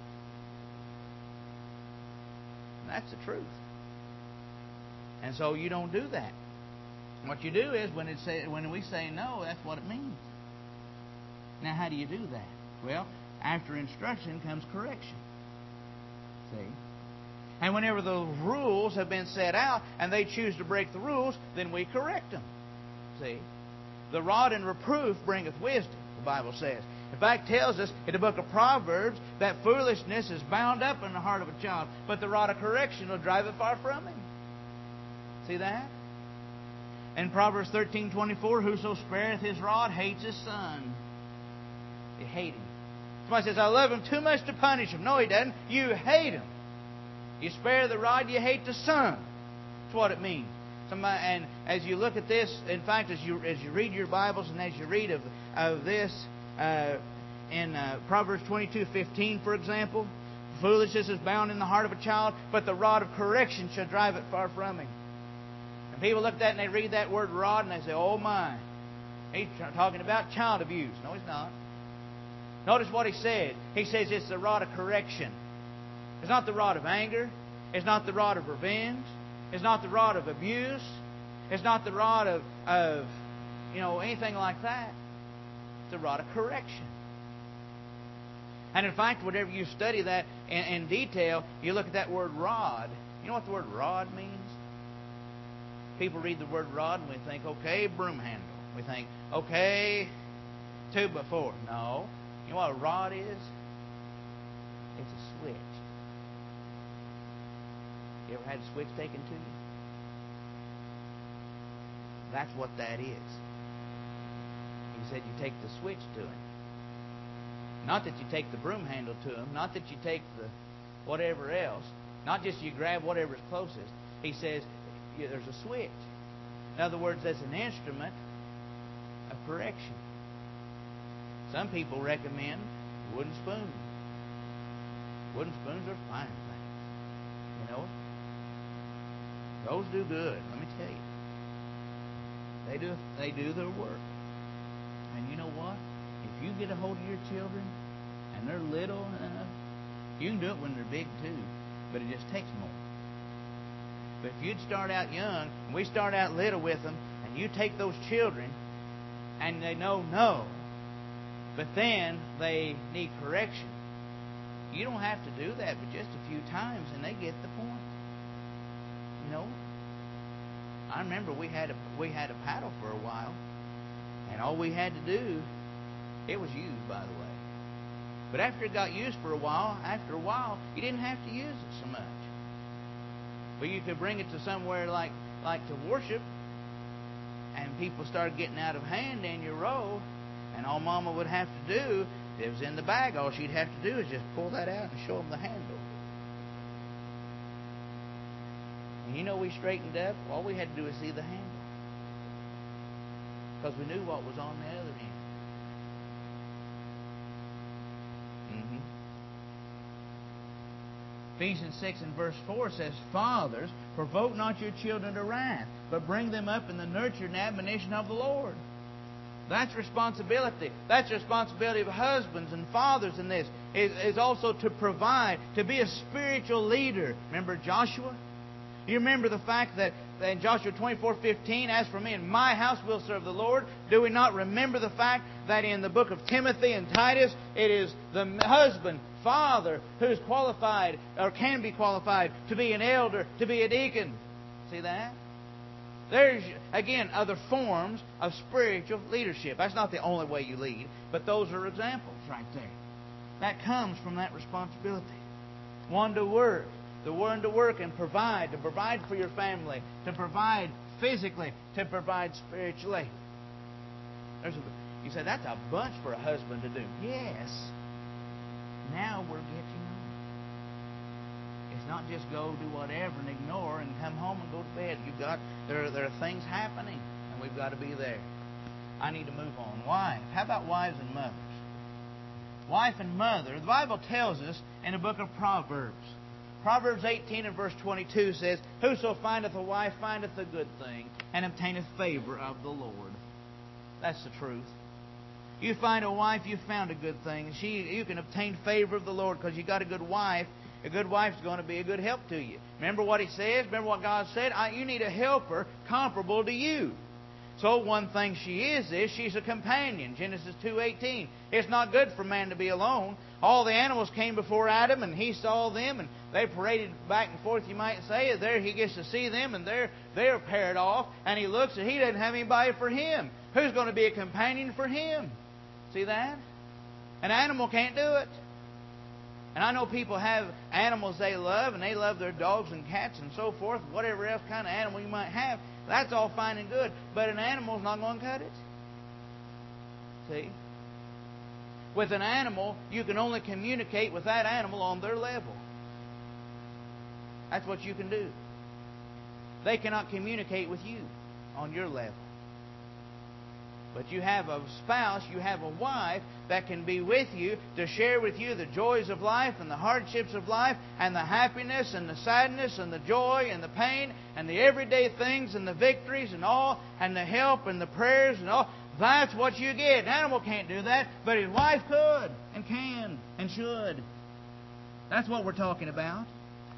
And that's the truth. And so you don't do that. What you do is when we say no, that's what it means. Now, how do you do that? Well, after instruction comes correction. See? And whenever the rules have been set out and they choose to break the rules, then we correct them. See? The rod and reproof bringeth wisdom, the Bible says. In fact, it tells us in the book of Proverbs that foolishness is bound up in the heart of a child, but the rod of correction will drive it far from him. See that? In Proverbs 13:24, whoso spareth his rod hates his son. You hate him. Somebody says, I love him too much to punish him. No, he doesn't. You hate him. You spare the rod, you hate the son. That's what it means. And as you look at this, in fact, as you read your Bibles and as you read of this in Proverbs 22:15, for example, foolishness is bound in the heart of a child, but the rod of correction shall drive it far from him. And people look at that and they read that word rod and they say, oh my, he's talking about child abuse. No, he's not. Notice what he said. He says it's the rod of correction. It's not the rod of anger. It's not the rod of revenge. It's not the rod of abuse. It's not the rod of anything like that. It's the rod of correction. And in fact, whenever you study that in detail, you look at that word rod. You know what the word rod means? People read the word rod and we think, okay, broom handle. We think, okay, 2x4. No. You know what a rod is? It's a switch. You ever had a switch taken to you? That's what that is. He said you take the switch to him. Not that you take the broom handle to him. Not that you take the whatever else. Not just you grab whatever's closest. He says there's a switch. In other words, that's an instrument of correction. Some people recommend wooden spoons. Wooden spoons are a fine thing. You know? Those do good, let me tell you. They do their work. And you know what? If you get a hold of your children and they're little enough, you can do it when they're big too, but it just takes more. But if you'd start out young, and we start out little with them, and you take those children and they know no, but then they need correction. You don't have to do that but just a few times and they get the point. You know? I remember we had a paddle for a while, and all we had to do, it was used, by the way. But after it got used for a while, you didn't have to use it so much. But you could bring it to somewhere like to worship, and people started getting out of hand in your row, and all Mama would have to do, if it was in the bag, all she'd have to do is just pull that out and show them the handle. And you know we straightened up. All we had to do was see the handle, because we knew what was on the other end. Ephesians 6 and verse 4 says, Fathers, provoke not your children to wrath, but bring them up in the nurture and admonition of the Lord. That's responsibility. That's the responsibility of husbands and fathers in this, is also to provide, to be a spiritual leader. Remember Joshua? You remember the fact that in Joshua 24:15, as for me and my house will serve the Lord. Do we not remember the fact that in the book of Timothy and Titus, it is the husband, father, who is qualified or can be qualified to be an elder, to be a deacon? See that? There's, again, other forms of spiritual leadership. That's not the only way you lead, but those are examples right there. That comes from that responsibility. One to work. The one to work and provide. To provide for your family. To provide physically. To provide spiritually. You say, that's a bunch for a husband to do. Yes. Now we're getting on. It's not just go do whatever and ignore and come home and go to bed. There are things happening, and we've got to be there. I need to move on. Wife. How about wives and mothers? Wife and mother. The Bible tells us in the book of Proverbs. Proverbs 18 and verse 22 says, Whoso findeth a wife findeth a good thing, and obtaineth favor of the Lord. That's the truth. You find a wife, you found a good thing. You can obtain favor of the Lord because you got a good wife. A good wife's going to be a good help to you. Remember what He says? Remember what God said? You need a helper comparable to you. So one thing she is she's a companion. Genesis 2:18. It's not good for man to be alone. All the animals came before Adam, and he saw them, and they paraded back and forth, you might say. There he gets to see them, and they're paired off, and he looks, and he doesn't have anybody for him. Who's going to be a companion for him? See that? An animal can't do it. And I know people have animals they love, and they love their dogs and cats and so forth, whatever else kind of animal you might have. That's all fine and good. But an animal's not going to cut it. See? With an animal, you can only communicate with that animal on their level. That's what you can do. They cannot communicate with you on your level. But you have a spouse, you have a wife that can be with you to share with you the joys of life and the hardships of life and the happiness and the sadness and the joy and the pain and the everyday things and the victories and all and the help and the prayers and all. That's what you get. An animal can't do that, but his wife could and can and should. That's what we're talking about.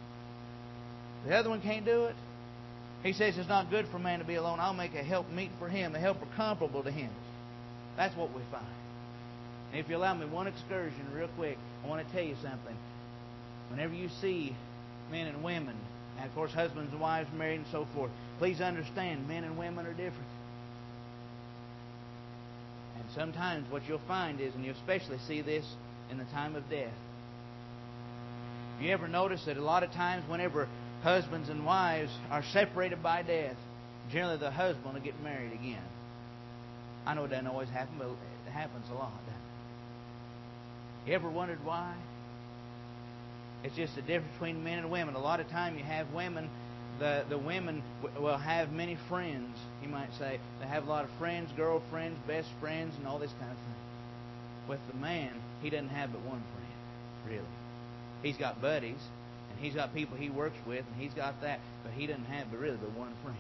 The other one can't do it. He says it's not good for man to be alone. I'll make a help meet for him, a helper comparable to him. That's what we find. And if you allow me one excursion real quick, I want to tell you something. Whenever you see men and women, and of course husbands and wives married and so forth, please understand men and women are different. And sometimes what you'll find is, and you especially see this in the time of death. Have you ever noticed that a lot of times whenever husbands and wives are separated by death, generally the husband will get married again? I know it doesn't always happen, but it happens a lot, doesn't it? You ever wondered why? It's just the difference between men and women. A lot of time you have women, the women will have many friends, you might say. They have a lot of friends, girlfriends, best friends, and all this kind of thing. With the man, he doesn't have but one friend, really. He's got buddies, and he's got people he works with, and he's got that, but he doesn't have but really but one friend.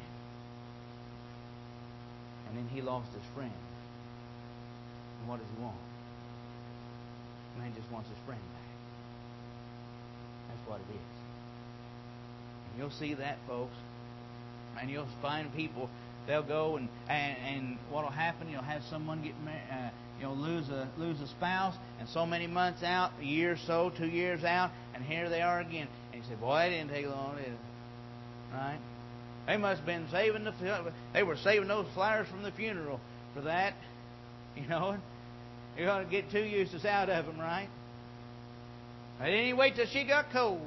And then he lost his friend. And what does he want? The man just wants his friend back. That's what it is. And you'll see that, folks. And you'll find people, they'll go and what will happen, you'll have someone lose a spouse, and so many months out, a year or so, 2 years out, and here they are again. And you say, boy, it didn't take long, did it? Right? They must have been they were saving those flowers from the funeral for that. You're going to get 2 uses out of them, right? They didn't wait till she got cold.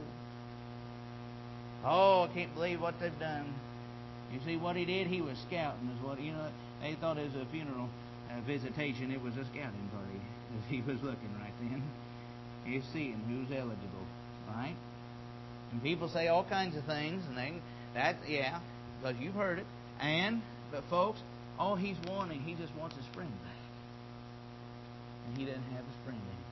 Oh, I can't believe what they've done. You see what he did? He was scouting. Is what they thought it was a funeral visitation. It was a scouting party. He was looking right then. He's seeing who's eligible, right? And people say all kinds of things, and because you've heard it. But folks, all he's wanting, he just wants his friend back, and he doesn't have his friend anymore.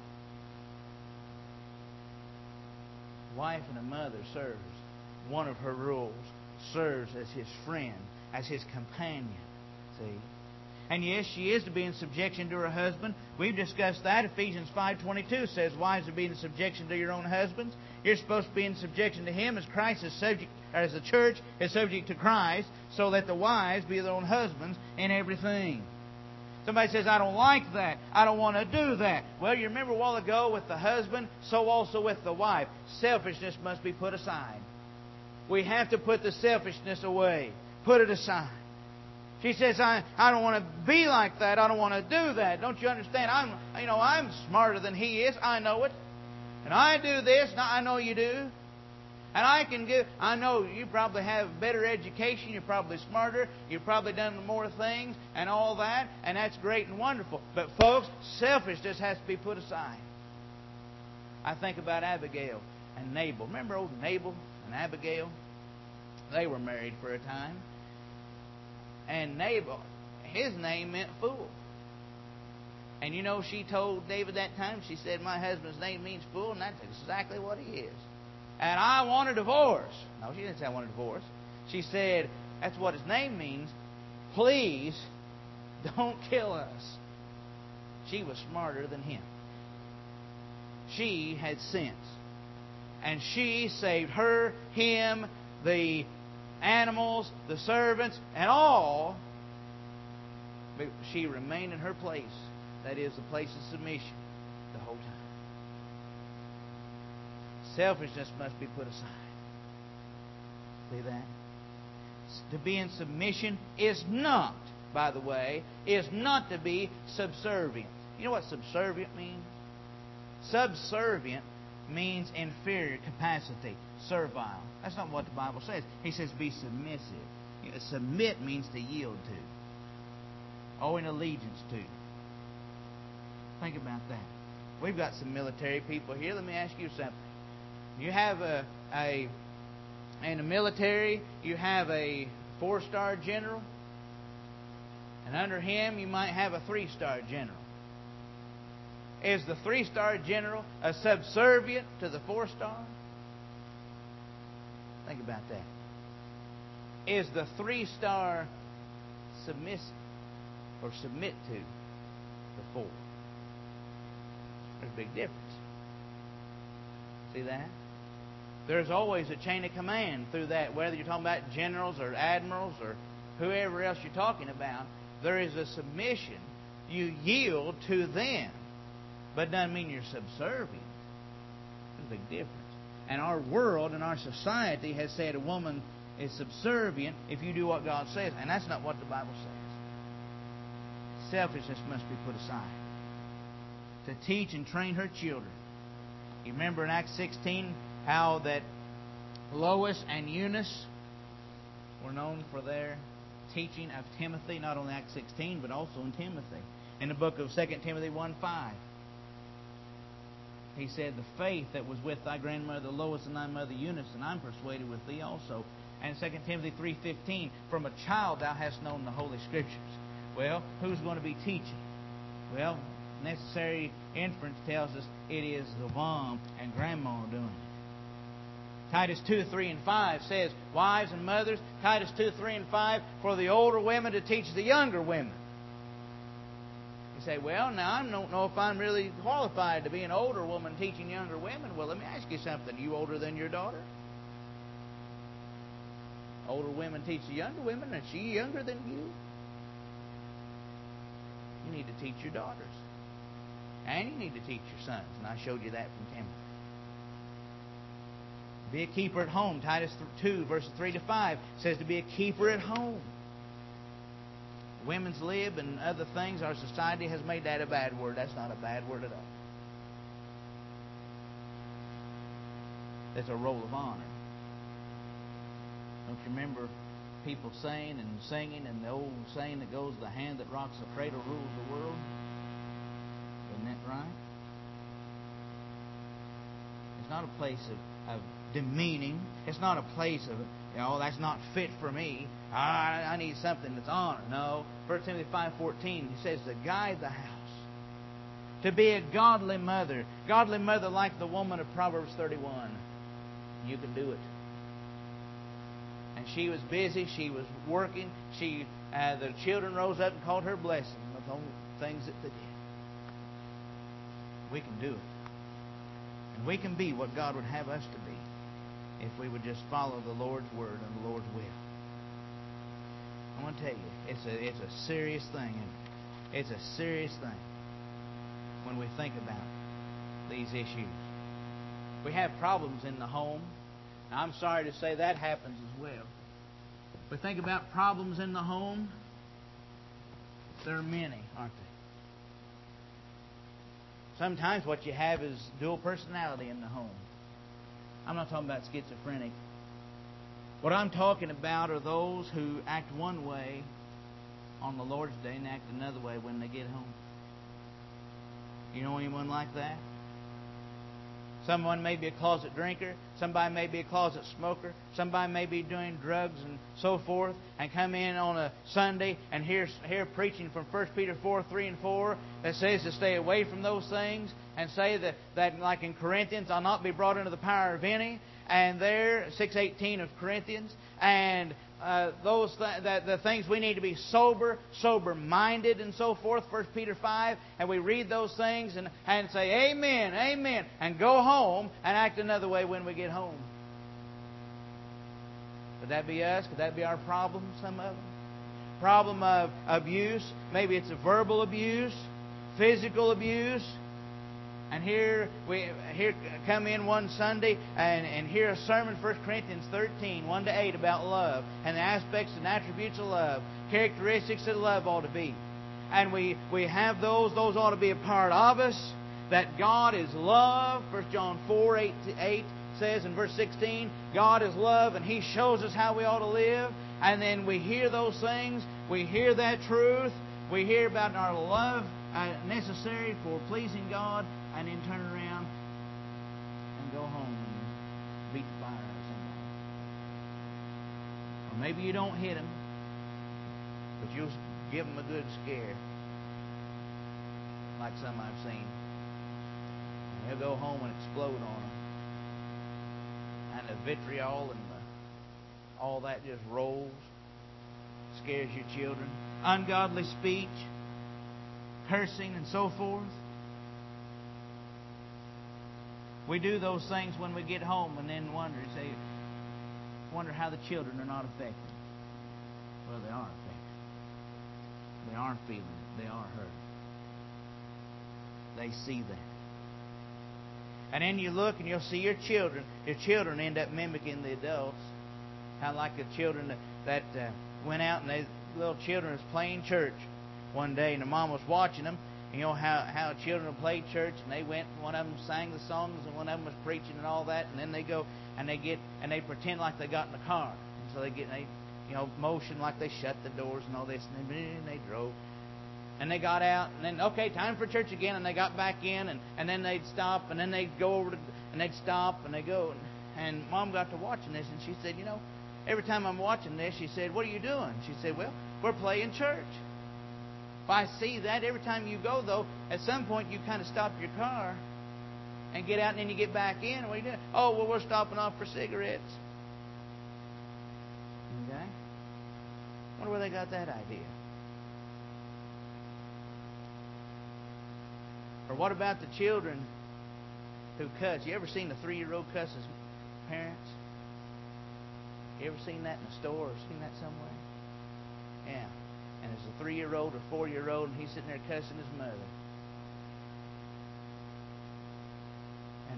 Wife and a mother serves. One of her rules serves as his friend, as his companion. See? And yes, she is to be in subjection to her husband. We've discussed that. Ephesians 5:22 says, wives are to be in subjection to your own husbands. You're supposed to be in subjection to him as Christ is subject, or as the church is subject to Christ, so that the wives be their own husbands in everything. Somebody says, I don't like that. I don't want to do that. Well, you remember a while ago with the husband, so also with the wife. Selfishness must be put aside. We have to put the selfishness away. Put it aside. She says, I don't want to be like that. I don't want to do that. Don't you understand? I'm smarter than he is. I know it. And I do this. And I know you do. And I know you probably have better education. You're probably smarter. You've probably done more things and all that. And that's great and wonderful. But folks, selfishness has to be put aside. I think about Abigail and Nabal. Remember old Nabal and Abigail? They were married for a time. And Nabal, his name meant fool. And she told David that time, she said, my husband's name means fool, and that's exactly what he is. And I want a divorce. No, she didn't say I want a divorce. She said, that's what his name means. Please don't kill us. She was smarter than him. She had sense. And she saved him, the animals, the servants, and all. But she remained in her place. That is, the place of submission the whole time. Selfishness must be put aside. See that? To be in submission is not, by the way, is not to be subservient. You know what subservient means? Subservient means inferior capacity, servile. That's not what the Bible says. He says be submissive. Submit means to yield to. Owe an allegiance to. Think about that. We've got some military people here. Let me ask you something. You have in the military, you have a 4-star general, and under him you might have a 3-star general. Is the 3-star general a subservient to the 4-star? Think about that. Is the 3-star submissive or submit to the 4? There's a big difference. See that? There's always a chain of command through that, whether you're talking about generals or admirals or whoever else you're talking about. There is a submission. You yield to them. But it doesn't mean you're subservient. There's a big difference. And our world and our society has said a woman is subservient if you do what God says. And that's not what the Bible says. Selfishness must be put aside. To teach and train her children. You remember in Acts 16 how that Lois and Eunice were known for their teaching of Timothy, not only Acts 16, but also in Timothy. In the book of 2 Timothy 1:5. He said, the faith that was with thy grandmother Lois and thy mother Eunice, and I'm persuaded with thee also. And 2 Timothy 3:15, from a child thou hast known the Holy Scriptures. Well, who's going to be teaching? Well, necessary inference tells us it is the mom and grandma doing it. Titus 2:3 and 5 says, wives and mothers, Titus 2:3 and 5, for the older women to teach the younger women. You say, well, now I don't know if I'm really qualified to be an older woman teaching younger women. Well, let me ask you something. Are you older than your daughter? Older women teach the younger women, and she younger than you? You need to teach your daughters. And you need to teach your sons. And I showed you that from Timothy. Be a keeper at home. Titus 2, verses 3 to 5 says to be a keeper at home. Women's lib and other things, our society has made that a bad word. That's not a bad word at all. It's a role of honor. Don't you remember people saying and singing, and the old saying that goes, the hand that rocks the cradle rules the world? Isn't that right? It's not a place of demeaning. It's not a place of, that's not fit for me. I need something that's honor. No. 1 Timothy 5:14, he says to guide the house. To be a godly mother. Godly mother like the woman of Proverbs 31. You can do it. And she was busy. She was working. The children rose up and called her blessing with the things that they did. We can do it. And we can be what God would have us to be if we would just follow the Lord's Word and the Lord's will. I want to tell you, it's a serious thing. It's a serious thing when we think about these issues. We have problems in the home. Now, I'm sorry to say that happens as well. We think about problems in the home. There are many, aren't they? Sometimes what you have is dual personality in the home. I'm not talking about schizophrenic. What I'm talking about are those who act one way on the Lord's Day and act another way when they get home. You know anyone like that? Someone may be a closet drinker. Somebody may be a closet smoker. Somebody may be doing drugs and so forth, and come in on a Sunday and hear preaching from 1 Peter 4:3 and 4 that says to stay away from those things, and say that like in Corinthians, I'll not be brought into the power of any. And there, 6:18 of Corinthians, and the things we need to be sober-minded and so forth, 1 Peter 5, and we read those things and say, Amen, Amen, and go home and act another way when we get home. Could that be us? Could that be our problem, some of them? Problem of abuse. Maybe it's a verbal abuse, physical abuse. And here come in one Sunday and hear a sermon, 1 Corinthians 13, 1-8, about love and the aspects and attributes of love, characteristics that love ought to be. And we have those ought to be a part of us. That God is love. 1 John 4:8 says in verse 16, God is love, and He shows us how we ought to live. And then we hear those things, we hear that truth, we hear about our love necessary for pleasing God, and then turn around and go home and beat the fire out of somebody. Or maybe you don't hit them, but you'll give them a good scare, like some I've seen. And they'll go home and explode on them. And the vitriol and all that just rolls, scares your children. Ungodly speech, cursing, and so forth. We do those things when we get home and then wonder how the children are not affected. Well, they are affected. They are feeling it. They are hurt. They see that. And then you look and you'll see your children. Your children end up mimicking the adults. Kind of like the children that went out and little children was playing church one day, and the mom was watching them. You know how children will play church, and they went, one of them sang the songs, and one of them was preaching and all that, and then they go and they pretend like they got in the car. And so they motion like they shut the doors and all this, and they drove. And they got out, and then, okay, time for church again, and they got back in, and then they'd stop, and then they'd go over and they'd stop, and they'd go. And Mom got to watching this, and she said, every time I'm watching this, she said, what are you doing? She said, well, we're playing church. If I see that, every time you go, though, at some point you kind of stop your car and get out, and then you get back in. What are you doing? Oh, well, we're stopping off for cigarettes. Okay? Wonder where they got that idea. Or what about the children who cuss? You ever seen a 3-year-old cuss his parents? You ever seen that in a store or seen that somewhere? Yeah. And there's a 3-year-old or 4-year-old, and he's sitting there cussing his mother.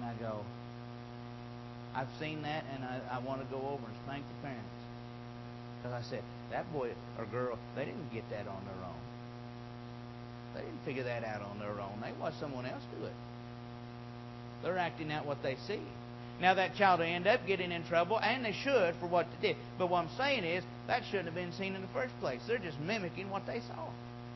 I go, I've seen that, and I want to go over and spank the parents. Because I said, that boy or girl, they didn't get that on their own. They didn't figure that out on their own. They watched someone else do it. They're acting out what they see. Now, that child will end up getting in trouble, and they should, for what they did. But what I'm saying is, that shouldn't have been seen in the first place. They're just mimicking what they saw.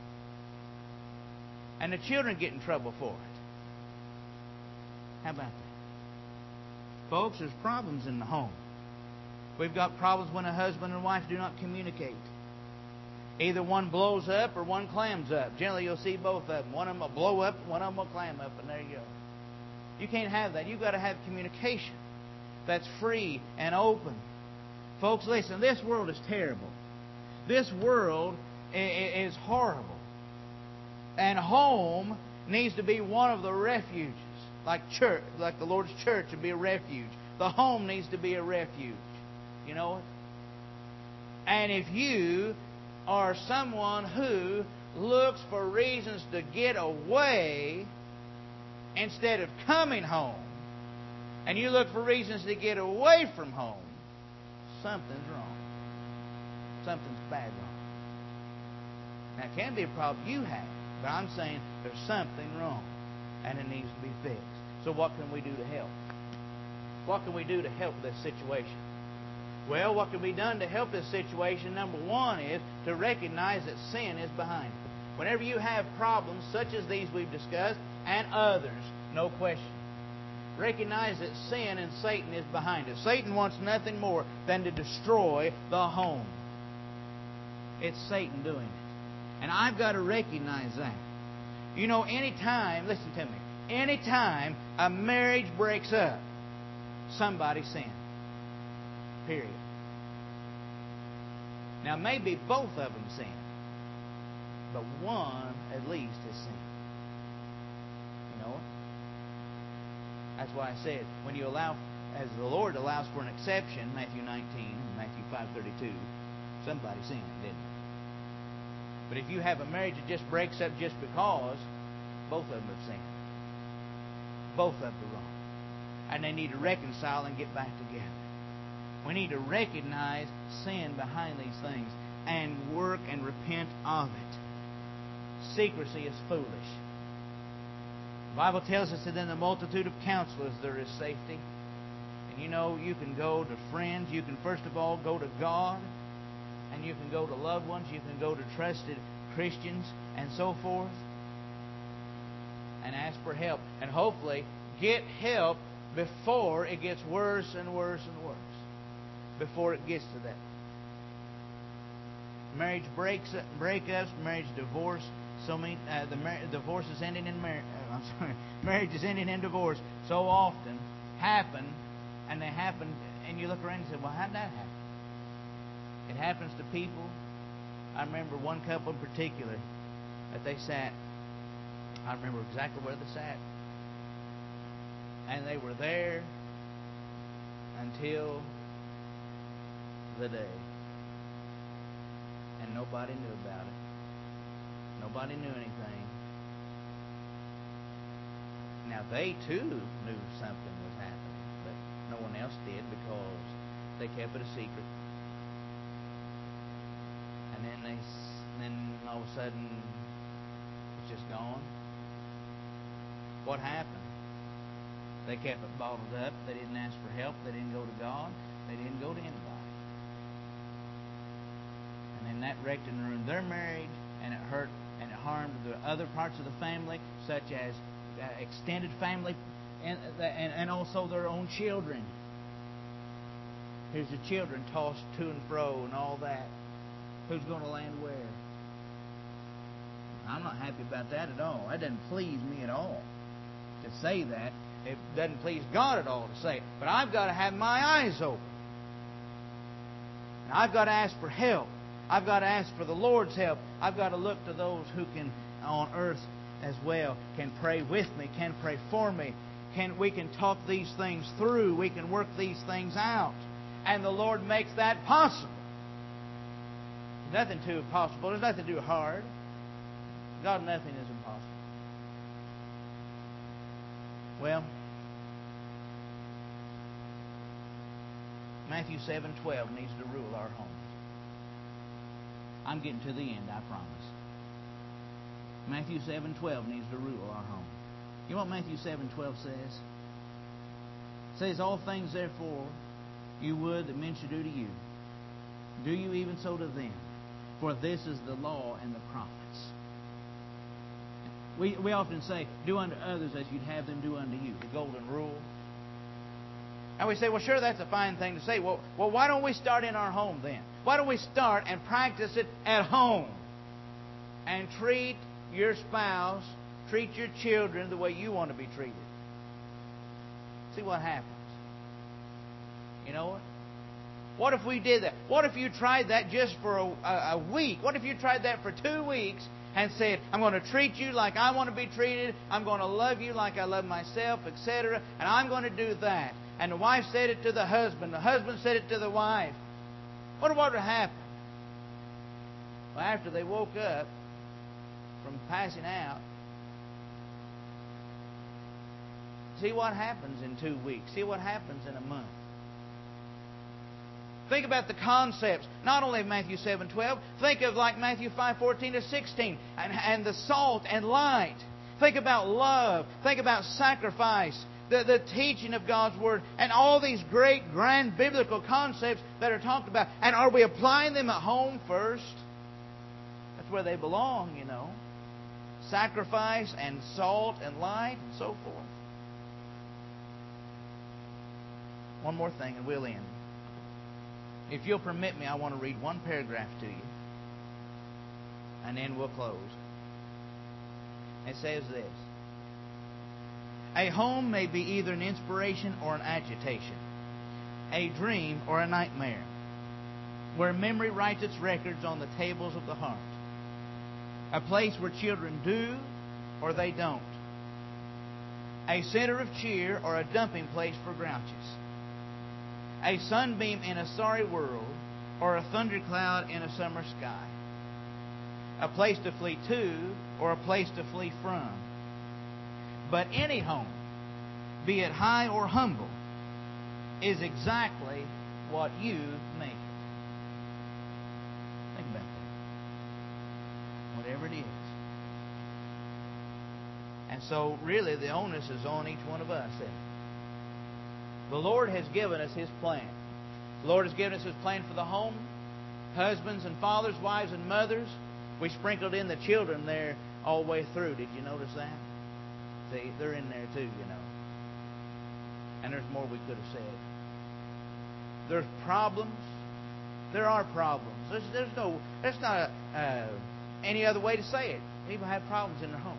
And the children get in trouble for it. How about that? Folks, there's problems in the home. We've got problems when a husband and wife do not communicate. Either one blows up or one clams up. Generally, you'll see both of them. One of them will blow up, one of them will clam up, and there you go. You can't have that. You've got to have communication that's free and open. Folks, listen, this world is terrible. This world is horrible. And home needs to be one of the refuges. Like church, like the Lord's church would be a refuge. The home needs to be a refuge. You know it? And if you are someone who looks for reasons to get away instead of coming home, and you look for reasons to get away from home, something's wrong. Something's bad wrong. Now, it can be a problem you have, but I'm saying there's something wrong, and it needs to be fixed. So what can we do to help? What can we do to help this situation? Well, what can be done to help this situation, number one, is to recognize that sin is behind it. Whenever you have problems such as these we've discussed, and others, no question, recognize that sin and Satan is behind it. Satan wants nothing more than to destroy the home. It's Satan doing it. And I've got to recognize that. You know, anytime, listen to me, anytime a marriage breaks up, somebody sinned. Period. Now, maybe both of them sinned, but one at least has sinned. You know it? That's why I said, when you allow, as the Lord allows for an exception, Matthew 19 and Matthew 5:32, somebody sinned, didn't they? But if you have a marriage that just breaks up just because, both of them have sinned. Both of them are wrong. And they need to reconcile and get back together. We need to recognize sin behind these things and work and repent of it. Secrecy is foolish. The Bible tells us that in the multitude of counselors there is safety. And you know, you can go to friends. You can first of all go to God. And you can go to loved ones. You can go to trusted Christians and so forth. And ask for help. And hopefully get help before it gets worse and worse and worse. Before it gets to that. Marriage breakups, marriage divorce. So many divorce is ending in marriage is ending in divorce. So often happen, and they happen, and you look around and say, "Well, how did that happen?" It happens to people. I remember one couple in particular that they sat. I remember exactly where they sat, and they were there until the day. And nobody knew about it. Nobody knew anything. Now, they too knew something was happening, but no one else did because they kept it a secret. And then all of a sudden, it's just gone. What happened? They kept it bottled up. They didn't ask for help. They didn't go to God. They didn't go to anybody. And then that wrecked and ruined their marriage, and it hurt and it harmed the other parts of the family, such as extended family and also their own children. Here's the children tossed to and fro and all that. Who's going to land where? I'm not happy about that at all. That doesn't please me at all to say that. It doesn't please God at all to say it. But I've got to have my eyes open. And I've got to ask for help. I've got to ask for the Lord's help. I've got to look to those who can, on earth as well, can pray with me, can pray for me. We can talk these things through. We can work these things out. And the Lord makes that possible. There's nothing too impossible. There's nothing too hard. God, nothing is impossible. Well, Matthew 7:12 needs to rule our homes. I'm getting to the end, I promise. Matthew 7:12 needs to rule our home. You know what Matthew 7:12 says? It says, all things therefore you would that men should do to you, do you even so to them. For this is the law and the prophets. We often say, do unto others as you'd have them do unto you. The golden rule. And we say, well, sure, that's a fine thing to say. Well, why don't we start in our home then? Why don't we start and practice it at home? And treat your spouse, treat your children the way you want to be treated. See what happens. You know what? What if we did that? What if you tried that just for a week? What if you tried that for 2 weeks and said, I'm going to treat you like I want to be treated. I'm going to love you like I love myself, etc. And I'm going to do that. And the wife said it to the husband. The husband said it to the wife. What would happen? Well, after they woke up from passing out, see what happens in 2 weeks. See what happens in a month. Think about the concepts, not only of Matthew 7:12. Think of like Matthew 5:14 to 16, and the salt and light. Think about love. Think about sacrifice. The teaching of God's Word, and all these great, grand biblical concepts that are talked about. And are we applying them at home first? That's where they belong, you know. Sacrifice and salt and light and so forth. One more thing and we'll end. If you'll permit me, I want to read one paragraph to you. And then we'll close. It says this. A home may be either an inspiration or an agitation, a dream or a nightmare, where memory writes its records on the tables of the heart, a place where children do or they don't, a center of cheer or a dumping place for grouches, a sunbeam in a sorry world or a thundercloud in a summer sky, a place to flee to or a place to flee from. But any home, be it high or humble, is exactly what you make it. Think about that. Whatever it is. And so, really, the onus is on each one of us. The Lord has given us His plan. The Lord has given us His plan for the home. Husbands and fathers, wives and mothers. We sprinkled in the children there all the way through. Did you notice that? See, they're in there too, you know. And there's more we could have said. There's problems. There are problems. There's not any other way to say it. People have problems in their home.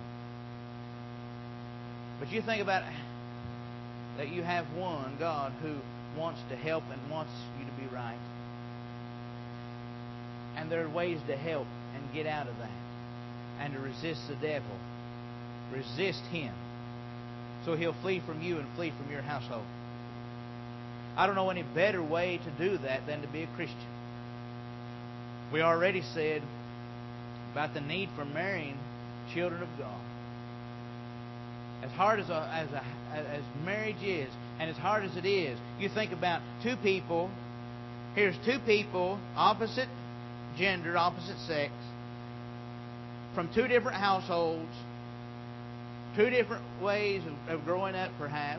But you think about that you have one, God, who wants to help and wants you to be right. And there are ways to help and get out of that. And to resist the devil. Resist him. So he'll flee from you and flee from your household. I don't know any better way to do that than to be a Christian. We already said about the need for marrying children of God. As hard as marriage is, and as hard as it is, you think about two people. Here's two people, opposite gender, opposite sex, from two different households, two different ways of growing up, perhaps.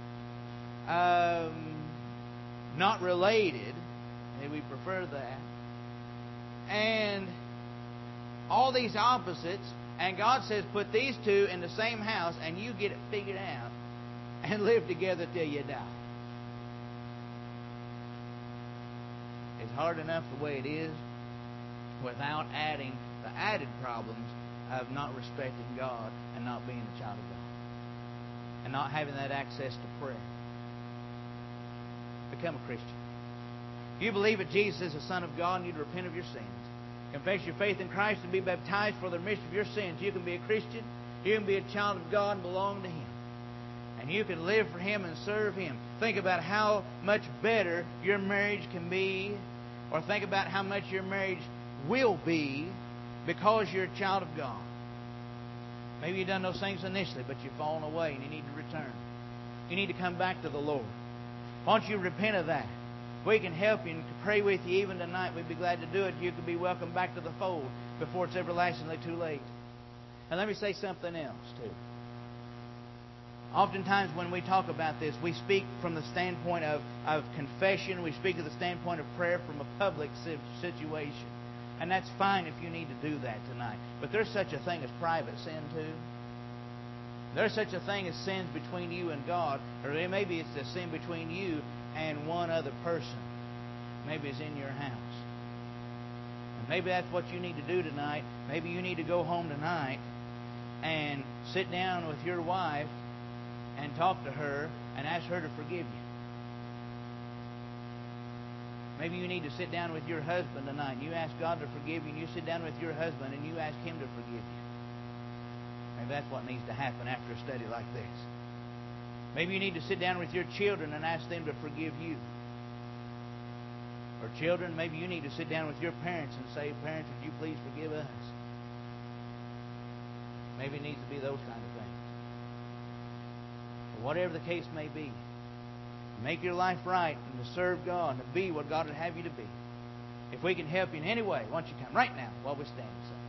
Not related. Maybe we prefer that. And all these opposites. And God says, put these two in the same house and you get it figured out and live together till you die. It's hard enough the way it is without adding the added problems of not respecting God and not being a child of God. And not having that access to prayer. Become a Christian. If you believe that Jesus is the Son of God and you repent of your sins, confess your faith in Christ and be baptized for the remission of your sins, you can be a Christian, you can be a child of God and belong to Him. And you can live for Him and serve Him. Think about how much better your marriage can be, or think about how much your marriage will be because you're a child of God. Maybe you've done those things initially, but you've fallen away and you need to return. You need to come back to the Lord. Why don't you repent of that? If we can help you and pray with you even tonight, we'd be glad to do it. You could be welcomed back to the fold before it's everlastingly too late. And let me say something else, too. Oftentimes when we talk about this, we speak from the standpoint of confession. We speak to the standpoint of prayer from a public situation. And that's fine if you need to do that tonight. But there's such a thing as private sin, too. There's such a thing as sins between you and God. Or maybe it's a sin between you and one other person. Maybe it's in your house. And maybe that's what you need to do tonight. Maybe you need to go home tonight and sit down with your wife and talk to her and ask her to forgive you. Maybe you need to sit down with your husband tonight and you ask God to forgive you, and you sit down with your husband and you ask Him to forgive you. Maybe that's what needs to happen after a study like this. Maybe you need to sit down with your children and ask them to forgive you. Or children, maybe you need to sit down with your parents and say, "Parents, would you please forgive us?" Maybe it needs to be those kind of things. But whatever the case may be, make your life right and to serve God and to be what God would have you to be. If we can help you in any way, why don't you come right now while we stand and say.